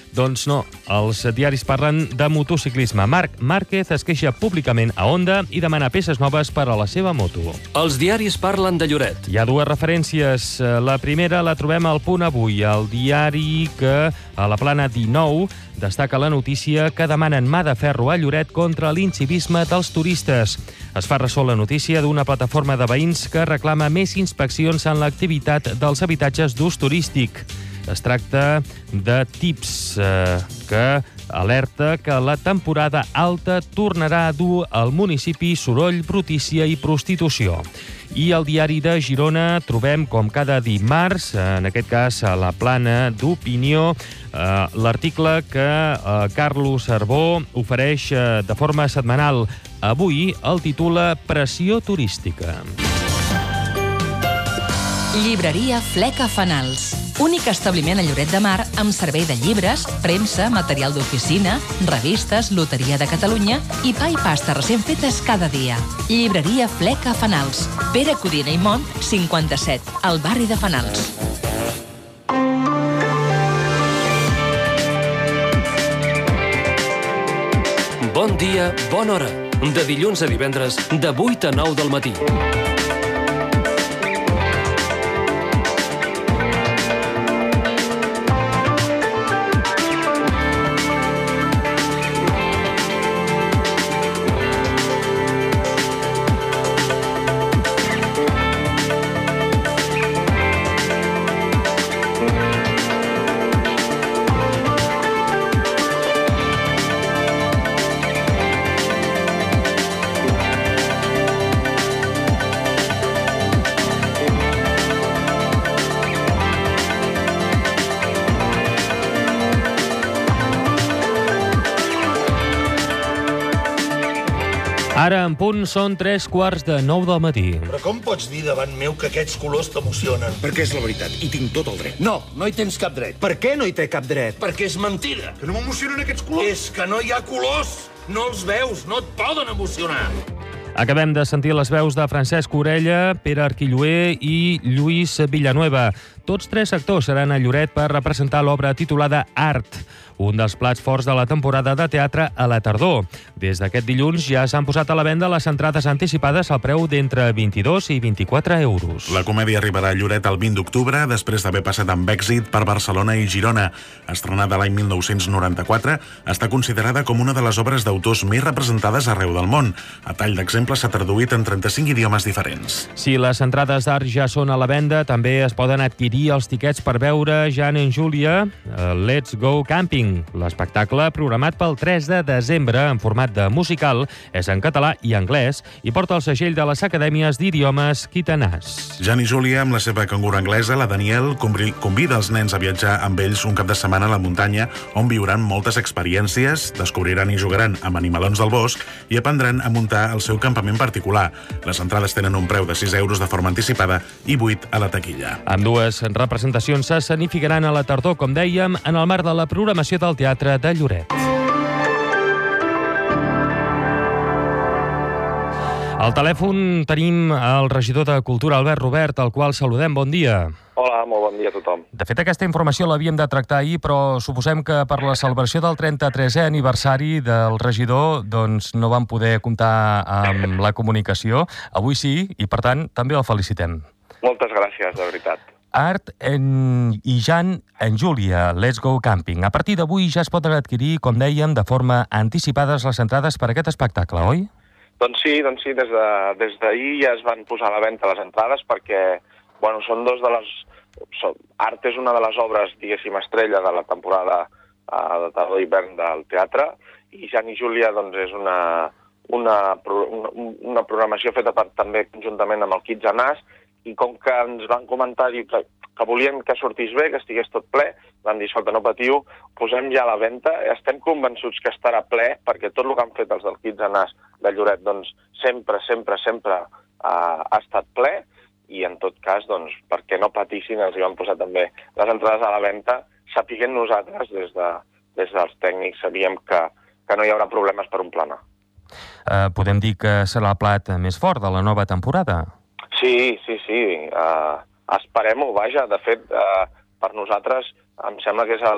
Doncs no, els diaris parlen de motociclisme. Marc Márquez es queixa públicament a Honda i demana peces noves per a la seva moto. Els diaris parlen de Lloret. Hi ha dues referències. La primera la trobem al Punt Avui, el diari que a la plana dinou destaca la notícia que demanen mà de ferro a Lloret contra l'incivisme dels turistes. Es fa ressò la notícia d'una plataforma de veïns que reclama més inspeccions en l'activitat dels habitatges d'ús turístic. Es tracta de tips eh, que alerta que la temporada alta tornarà a dur al municipi soroll, brutícia i prostitució. I al diari de Girona trobem, com cada dimarts, en aquest cas a la plana d'opinió, eh, l'article que eh, Carlos Arbó ofereix eh, de forma setmanal. Avui el titula Pressió turística. Llibreria Fleca Fanals. Únic establiment a Lloret de Mar amb servei de llibres, premsa, material d'oficina, revistes, loteria de Catalunya i pa i pasta recent fetes cada dia. Llibreria Fleca Fanals. Pere Codina i Mont, cinquanta-set, al barri de Fanals. Bon dia, bona hora. De dilluns a divendres, de vuit a nou del matí. Ara, en punt, són tres quarts de nou del matí. Però com pots dir davant meu que aquests colors t'emocionen? Perquè és la veritat, i tinc tot el dret. No, no hi tens cap dret. Per què no hi té cap dret? Perquè és mentida. Que no m'emocionen aquests colors? És que no hi ha colors. No els veus, no et poden emocionar. Acabem de sentir les veus de Francesc Orella, Pere Arquilloé i Lluís Villanueva. Tots tres actors seran a Lloret per representar l'obra titulada Art, un dels plats forts de la temporada de teatre a la tardor. Des d'aquest dilluns ja s'han posat a la venda les entrades anticipades al preu d'entre vint-i-dos i vint-i-quatre euros. La comèdia arribarà a Lloret el vint d'octubre, després d'haver passat amb èxit per Barcelona i Girona. Estrenada l'any mil nou-cents noranta-quatre, està considerada com una de les obres d'autors més representades arreu del món. A tall d'exemple, s'ha traduït en trenta-cinc idiomes diferents. Si les entrades d'Art ja són a la venda, també es poden adquirir els tiquets per veure Jan and Julia, uh, Let's Go Camping. L'espectacle, programat pel tres de desembre en format de musical, és en català i anglès i porta el segell de les Acadèmies d'Idiomes Quitanàs. Jan i Júlia, amb la seva cangura anglesa, la Daniel, convida els nens a viatjar amb ells un cap de setmana a la muntanya, on viuran moltes experiències, descobriran i jugaran amb animalons del bosc i aprendran a muntar el seu campament particular. Les entrades tenen un preu de sis euros de forma anticipada i vuit a la taquilla. Amb dues representacions s'escenificaran a la tardor, com dèiem, en el marc de la programació del Teatre de Lloret. Al telèfon tenim el regidor de Cultura, Albert Robert, al qual saludem. Bon dia. Hola, molt bon dia a tothom. De fet, aquesta informació l'havíem de tractar ahir, però suposem que per la celebració del trenta-tresè aniversari del regidor doncs no vam poder comptar amb la comunicació. Avui sí, i per tant també el felicitem. Moltes gràcies, de veritat. Art en... i Jan en Julia, Let's Go Camping. A partir d'avui ja es poden adquirir, com dèiem, de forma anticipada les entrades per a aquest espectacle, oi? Doncs sí, doncs sí, des de, des d'ahir ja es van posar a la venda les entrades perquè, bueno, són dos de les... Són, Art és una de les obres, diguéssim, estrella de la temporada uh, de tardor i hivern del teatre, i Jan i Julia, doncs, és una, una, una, una programació feta per, també conjuntament amb el Kids and Us, i com que ens van comentar que, que volien que sortís bé, que estigués tot ple, van dir, escolta, no patiu, posem ja a la venda, estem convençuts que estarà ple, perquè tot el que han fet els del Kids and Us de Lloret, doncs, sempre, sempre, sempre uh, ha estat ple, i en tot cas, doncs, perquè no patissin, els hi van posar també les entrades a la venda, sapiguem nosaltres, des, de, des dels tècnics, sabíem que, que no hi haurà problemes per un plana. Uh, podem dir que serà el plat més fort de la nova temporada? Sí, sí, sí. Uh, esperem-ho, vaja. De fet, uh, per nosaltres em sembla que és el,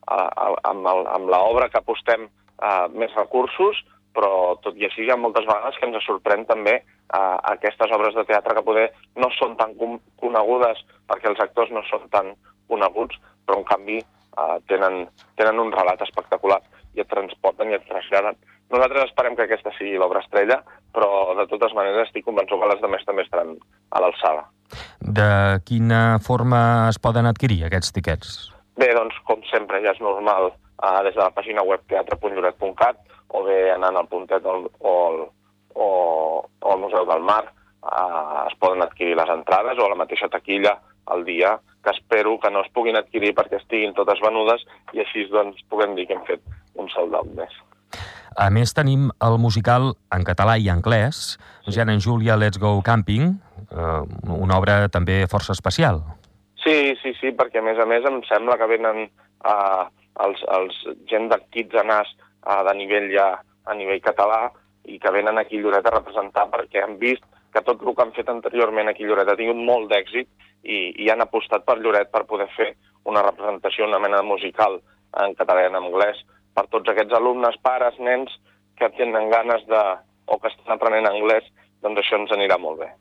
amb, el, amb l'obra que apostem uh, més recursos, però tot i així hi ha moltes vegades que ens sorprèn també uh, aquestes obres de teatre que poder no són tan conegudes perquè els actors no són tan coneguts, però en canvi uh, tenen, tenen un relat espectacular i et transporten i et traslladen. Nosaltres esperem que aquesta sigui l'obra estrella, però de totes maneres estic convençut que les demés també estaran a l'alçada. De quina forma es poden adquirir aquests tiquets? Bé, doncs, com sempre, ja és normal, eh, des de la pàgina web teatre punt lloret punt cat o bé anant al Puntet o, o, o, o al Museu del Mar, eh, es poden adquirir les entrades o a la mateixa taquilla al dia, que espero que no es puguin adquirir perquè estiguin totes venudes i així doncs puguem dir que hem fet un sold-out més. A més, tenim el musical en català i anglès, Jan and Julia Let's Go Camping, eh, una obra també força especial. Sí, sí, sí, perquè a més a més em sembla que venen eh, els, els gent de Kids and Us eh, de nivell ja a nivell català i que venen aquí a Lloret a representar perquè han vist que tot el que han fet anteriorment aquí a Lloret ha tingut molt d'èxit i, i han apostat per Lloret per poder fer una representació, una mena de musical en català i en anglès per tots aquests alumnes, pares, nens que tenen ganes de, o que estan aprenent anglès, doncs això ens anirà molt bé.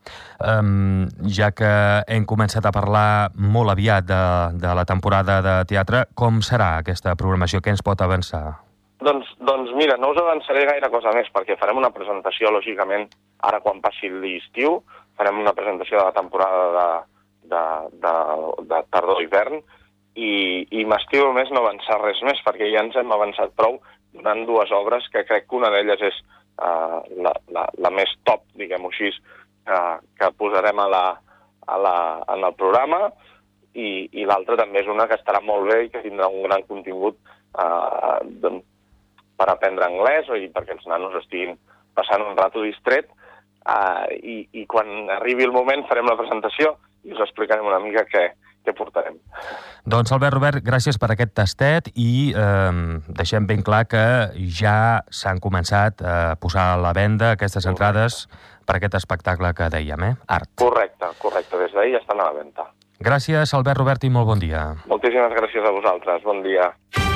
Um, ja que hem començat a parlar molt aviat de, de la temporada de teatre, com serà aquesta programació? Què ens pot avançar? Doncs, doncs mira, no us avançaré gaire cosa més, perquè farem una presentació, lògicament, ara quan passi l'estiu, farem una presentació de la temporada de, de, de, de tardor-hivern, i, i m'estimo més no avançar res més, perquè ja ens hem avançat prou donant dues obres que crec que una d'elles és uh, la, la, la més top, diguem-ho així, uh, que posarem a la, a la, en el programa, i, i l'altra també és una que estarà molt bé i que tindrà un gran contingut uh, de, per aprendre anglès i perquè els nanos estiguin passant un rato distret, uh, i, i quan arribi el moment farem la presentació i us explicarem una mica què, què portarem. Doncs Albert Robert, gràcies per aquest tastet i eh, deixem ben clar que ja s'han començat a posar a la venda aquestes entrades per aquest espectacle que dèiem, eh? Art. Correcte, correcte. Des d'ahir ja estan a la venda. Gràcies, Albert Robert, i molt bon dia. Moltíssimes gràcies a vosaltres. Bon dia.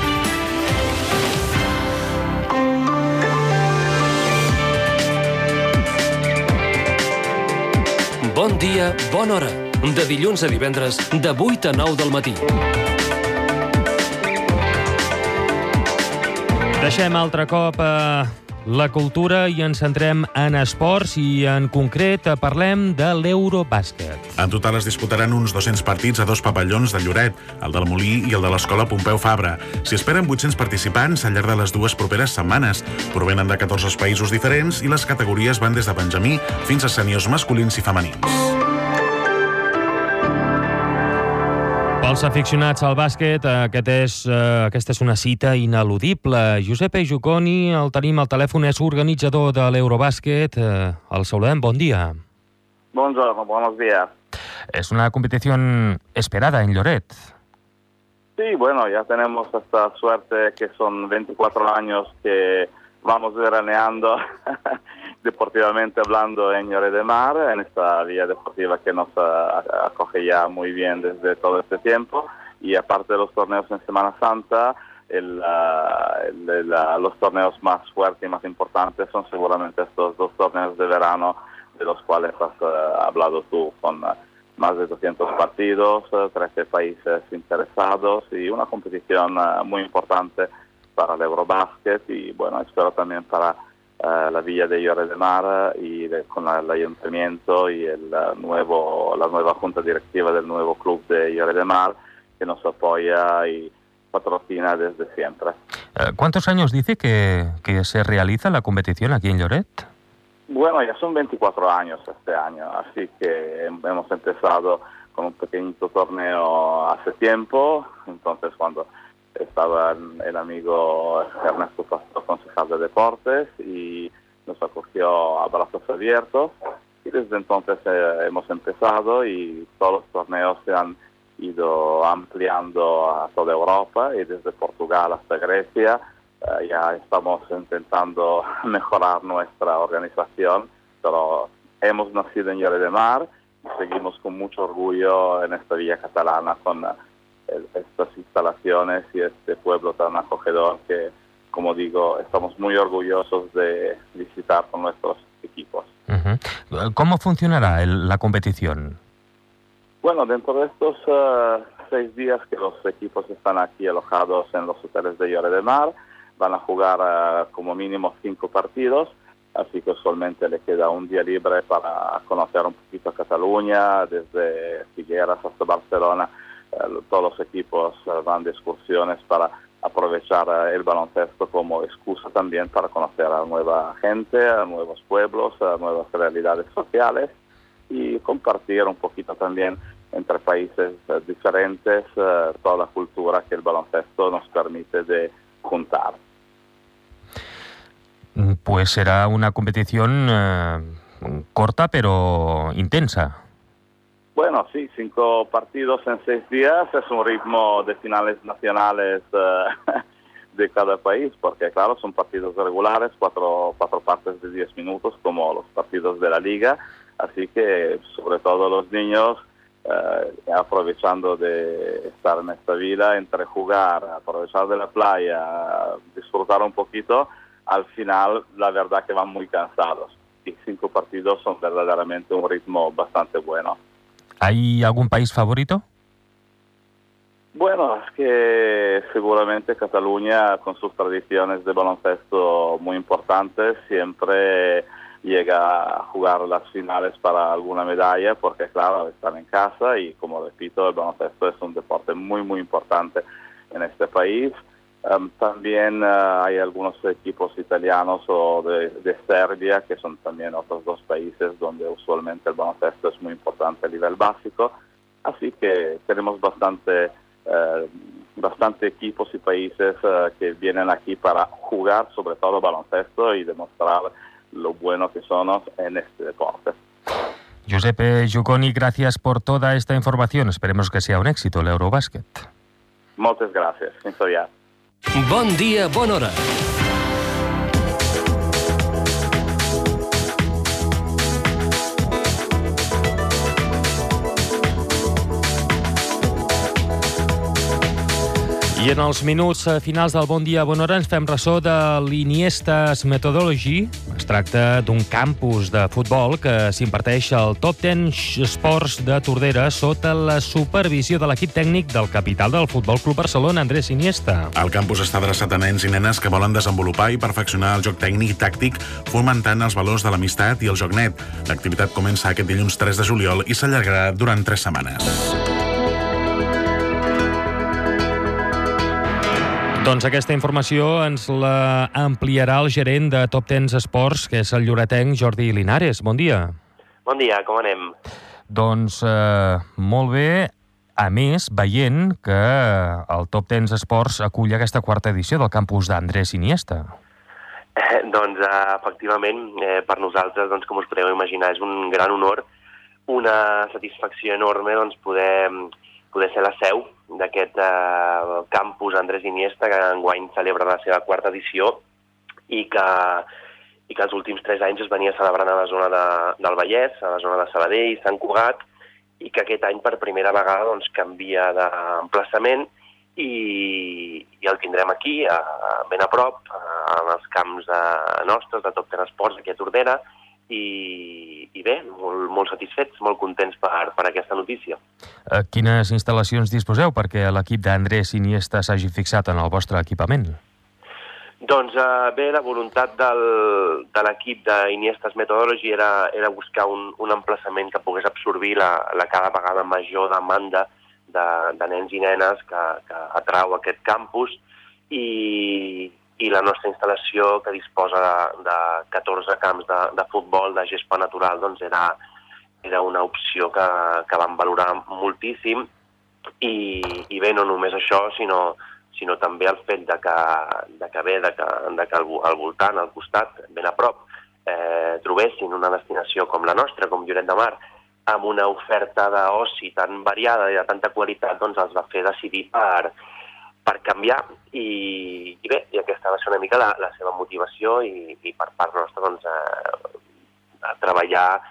Bon dia, bona hora. De dilluns a divendres, de vuit a nou del matí. Deixem altre cop eh, la cultura i ens centrem en esports i en concret parlem de l'Eurobàsquet. En total es disputaran uns dos-cents partits a dos pavellons de Lloret, el del Molí i el de l'Escola Pompeu Fabra. S'hi esperen vuit-cents participants al llarg de les dues properes setmanes. Provenen de catorze països diferents i les categories van des de benjamí fins a sèniors masculins i femenins. Pels aficionats al bàsquet, aquest és, uh, aquesta és una cita ineludible. Giuseppe Giuconi, el tenim al telèfon, és organitzador de l'Eurobàsquet. Uh, el saludem, bon dia. Buongiorno, buenos días. Es una competición esperada en Lloret. Sí, bueno, ya tenemos esta suerte que son veinticuatro años que vamos veraneando deportivamente hablando en Lloret de Mar, en esta vía deportiva que nos uh, acoge ya muy bien desde todo este tiempo, y aparte de los torneos en Semana Santa, el, uh, el, el, uh, los torneos más fuertes y más importantes son seguramente estos dos torneos de verano de los cuales has uh, hablado tú, con uh, más de doscientos partidos, uh, trece países interesados y una competición uh, muy importante para el Eurobásquet y bueno, espero también para Uh, la Villa de Lloret de Mar y de, con el ayuntamiento y el uh, nuevo, la nueva junta directiva del nuevo club de Lloret de Mar que nos apoya y patrocina desde siempre. Uh, ¿Cuántos años dice que, que se realiza la competición aquí en Lloret? Bueno, ya son veinticuatro años este año, así que hemos empezado con un pequeñito torneo hace tiempo, entonces cuando estaba el amigo Ernesto Pastor, concejal de deportes, y nos acogió a brazos abiertos. Y desde entonces eh, hemos empezado y todos los torneos se han ido ampliando a toda Europa y desde Portugal hasta Grecia. Eh, ya estamos intentando mejorar nuestra organización, pero hemos nacido en Lloret de Mar y seguimos con mucho orgullo en esta villa catalana con el, estas instalaciones y este pueblo tan acogedor que, como digo, estamos muy orgullosos de visitar con nuestros equipos. Uh-huh. ¿Cómo funcionará el, la competición? Bueno, dentro de estos uh, seis días que los equipos están aquí alojados en los hoteles de Lloret de Mar, van a jugar uh, como mínimo cinco partidos, así que usualmente le queda un día libre para conocer un poquito Cataluña, desde Figueras hasta Barcelona. Uh, todos los equipos uh, van de excursiones para aprovechar uh, el baloncesto como excusa también para conocer a nueva gente, a nuevos pueblos, a nuevas realidades sociales y compartir un poquito también entre países uh, diferentes uh, toda la cultura que el baloncesto nos permite de juntar. Pues será una competición eh, corta pero intensa. Bueno, sí, cinco partidos en seis días es un ritmo de finales nacionales uh, de cada país, porque claro, son partidos regulares, cuatro, cuatro partes de diez minutos como los partidos de la liga, así que sobre todo los niños uh, aprovechando de estar en esta vida, entre jugar, aprovechar de la playa, disfrutar un poquito, al final la verdad que van muy cansados y cinco partidos son verdaderamente un ritmo bastante bueno. ¿Hay algún país favorito? Bueno, es que seguramente Cataluña, con sus tradiciones de baloncesto muy importantes, siempre llega a jugar las finales para alguna medalla, porque claro, están en casa y como repito, el baloncesto es un deporte muy, muy importante en este país. Um, también uh, hay algunos equipos italianos o de, de Serbia, que son también otros dos países donde usualmente el baloncesto es muy importante a nivel básico. Así que tenemos bastante, uh, bastante equipos y países uh, que vienen aquí para jugar sobre todo baloncesto y demostrar lo bueno que somos en este deporte. Giuseppe Giuconi, gracias por toda esta información. Esperemos que sea un éxito el Eurobàsquet. Moltes gràcies. Fins aviat. Bon dia, bona hora. I en els minuts finals del Bon Dia, Bona Hora ens fem ressò de l'Iniestas Methodology. Es tracta d'un campus de futbol que s'imparteix al Top dez Sports de Tordera sota la supervisió de l'equip tècnic del capital del Futbol Club Barcelona, Andrés Iniesta. El campus està adreçat a nens i nenes que volen desenvolupar i perfeccionar el joc tècnic i tàctic, fomentant els valors de l'amistat i el joc net. L'activitat comença aquest dilluns tres de juliol i s'allargarà durant tres setmanes. Doncs aquesta informació ens la ampliarà el gerent de Top dez Sports, que és el lloretenc Jordi Linares. Bon dia. Bon dia, com anem? Doncs eh, molt bé, a més, veient que el Top dez Sports acull aquesta quarta edició del campus d'Andrés Iniesta. Eh, doncs, eh, efectivament, eh, per nosaltres, doncs, com us podeu imaginar, és un gran honor, una satisfacció enorme doncs, poder, poder ser la seu d'aquest eh, campus Andrés Iniesta, que enguany celebra la seva quarta edició i que, i que els últims tres anys es venia celebrant a la zona de, del Vallès, a la zona de Sabadell, Sant Cugat, i que aquest any per primera vegada doncs, canvia d'emplaçament i, i el tindrem aquí, a, ben a prop, a, als camps de, nostres, de Top dez Sports, aquí a Tordera, i, i bé, molt, molt satisfets, molt contents per, per aquesta notícia. A quines instal·lacions disposeu perquè l'equip d'Andrés Iniesta s'hagi fixat en el vostre equipament? Doncs eh, bé, la voluntat del, de l'equip d'Iniestas Methodology era, era buscar un, un emplaçament que pogués absorbir la, la cada vegada major demanda de, de nens i nenes que, que atrau aquest campus i, i la nostra instal·lació, que disposa de, de catorze camps de, de futbol de gespa natural, doncs era, era una opció que, que vam valorar moltíssim i, i bé, no només això, sinó, sinó també el fet de que, de que bé, de que, de que al, al voltant, al costat, ben a prop, eh, trobessin una destinació com la nostra, com Lloret de Mar, amb una oferta d'oci tan variada i de tanta qualitat, doncs els va fer decidir per, per canviar i, i bé, i aquesta va ser una mica la, la seva motivació i, i per part nostra doncs, eh, a treballar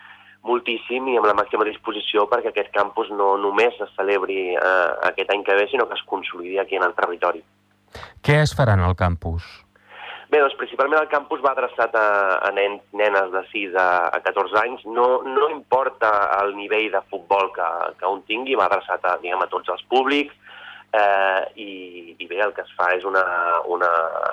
moltíssim i amb la màxima disposició perquè aquest campus no només es celebri eh, aquest any que ve, sinó que es consolidi aquí en el territori. Què es farà en el campus? Bé, doncs principalment el campus va adreçat a, a nens, nenes de sis a, a catorze anys. No, no importa el nivell de futbol que, que un tingui, va adreçat a, diguem, a tots els públics eh, i, i bé, el que es fa és una... una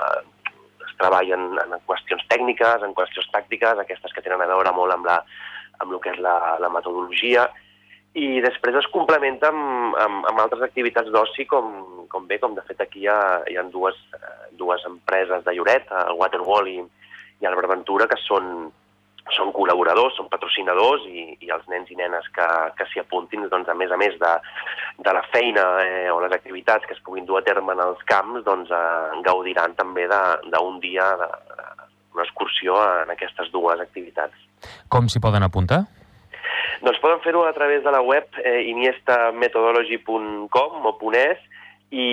es treballa en, en qüestions tècniques, en qüestions tàctiques, aquestes que tenen a veure molt amb, la, amb el que és la, la metodologia, i després es complementa amb, amb, amb altres activitats d'oci, com, com bé, com de fet aquí hi ha, hi ha dues, dues empreses de Lloret, el Waterwall i, i el Braventura, que són, són col·laboradors, són patrocinadors, i, i els nens i nenes que, que s'hi apuntin, doncs, a més a més de, de la feina eh, o les activitats que es puguin dur a terme en els camps, doncs, eh, gaudiran també d'un dia, d'una excursió en aquestes dues activitats. Com s'hi poden apuntar? Doncs poden fer-ho a través de la web eh, iniesta methodology punt com o .es i,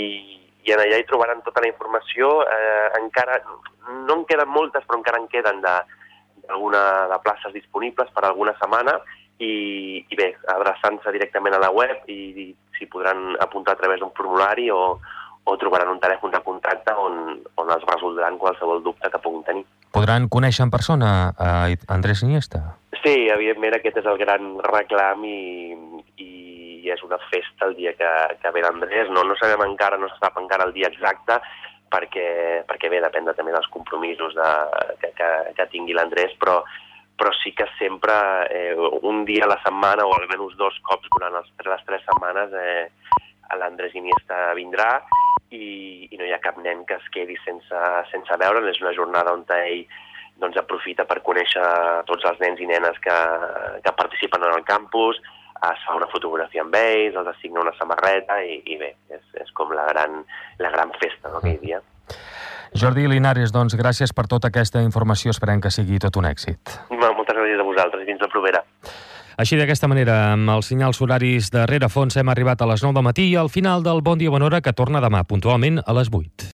i en allà hi trobaran tota la informació. Eh, encara, no en queden moltes, però encara en queden de, d'alguna de places disponibles per alguna setmana i, i bé, adreçant-se directament a la web i, i s'hi podran apuntar a través d'un formulari o, o trobaran un telèfon de contacte on, on els resoldran qualsevol dubte que puguin tenir. Podran conèixer en persona a Andrés Iniesta? Sí, evidentment aquest és el gran reclam i, i és una festa el dia que, que ve l'Andrés. No, no sabem encara, no se sap encara el dia exacte, perquè, perquè bé, depèn de, també dels compromisos de, que, que, que tingui l'Andrés, però, però sí que sempre eh, un dia a la setmana o almenys dos cops durant els, les tres setmanes eh, l'Andrés Iniesta vindrà i, i no hi ha cap nen que es quedi sense, sense veure'l. És una jornada on ell doncs, aprofita per conèixer tots els nens i nenes que, que participen en el campus, es fa una fotografia amb ells, els assigna una samarreta i, i bé, és, és com la gran, la gran festa, no, aquell dia. Jordi Linares, doncs gràcies per tota aquesta informació, esperem que sigui tot un èxit. Moltes gràcies a vosaltres i fins la propera. Així, d'aquesta manera, amb els senyals horaris de Rerefons hem arribat a les nou del matí i al final del Bon Dia Bona Hora, que torna demà puntualment a les vuit.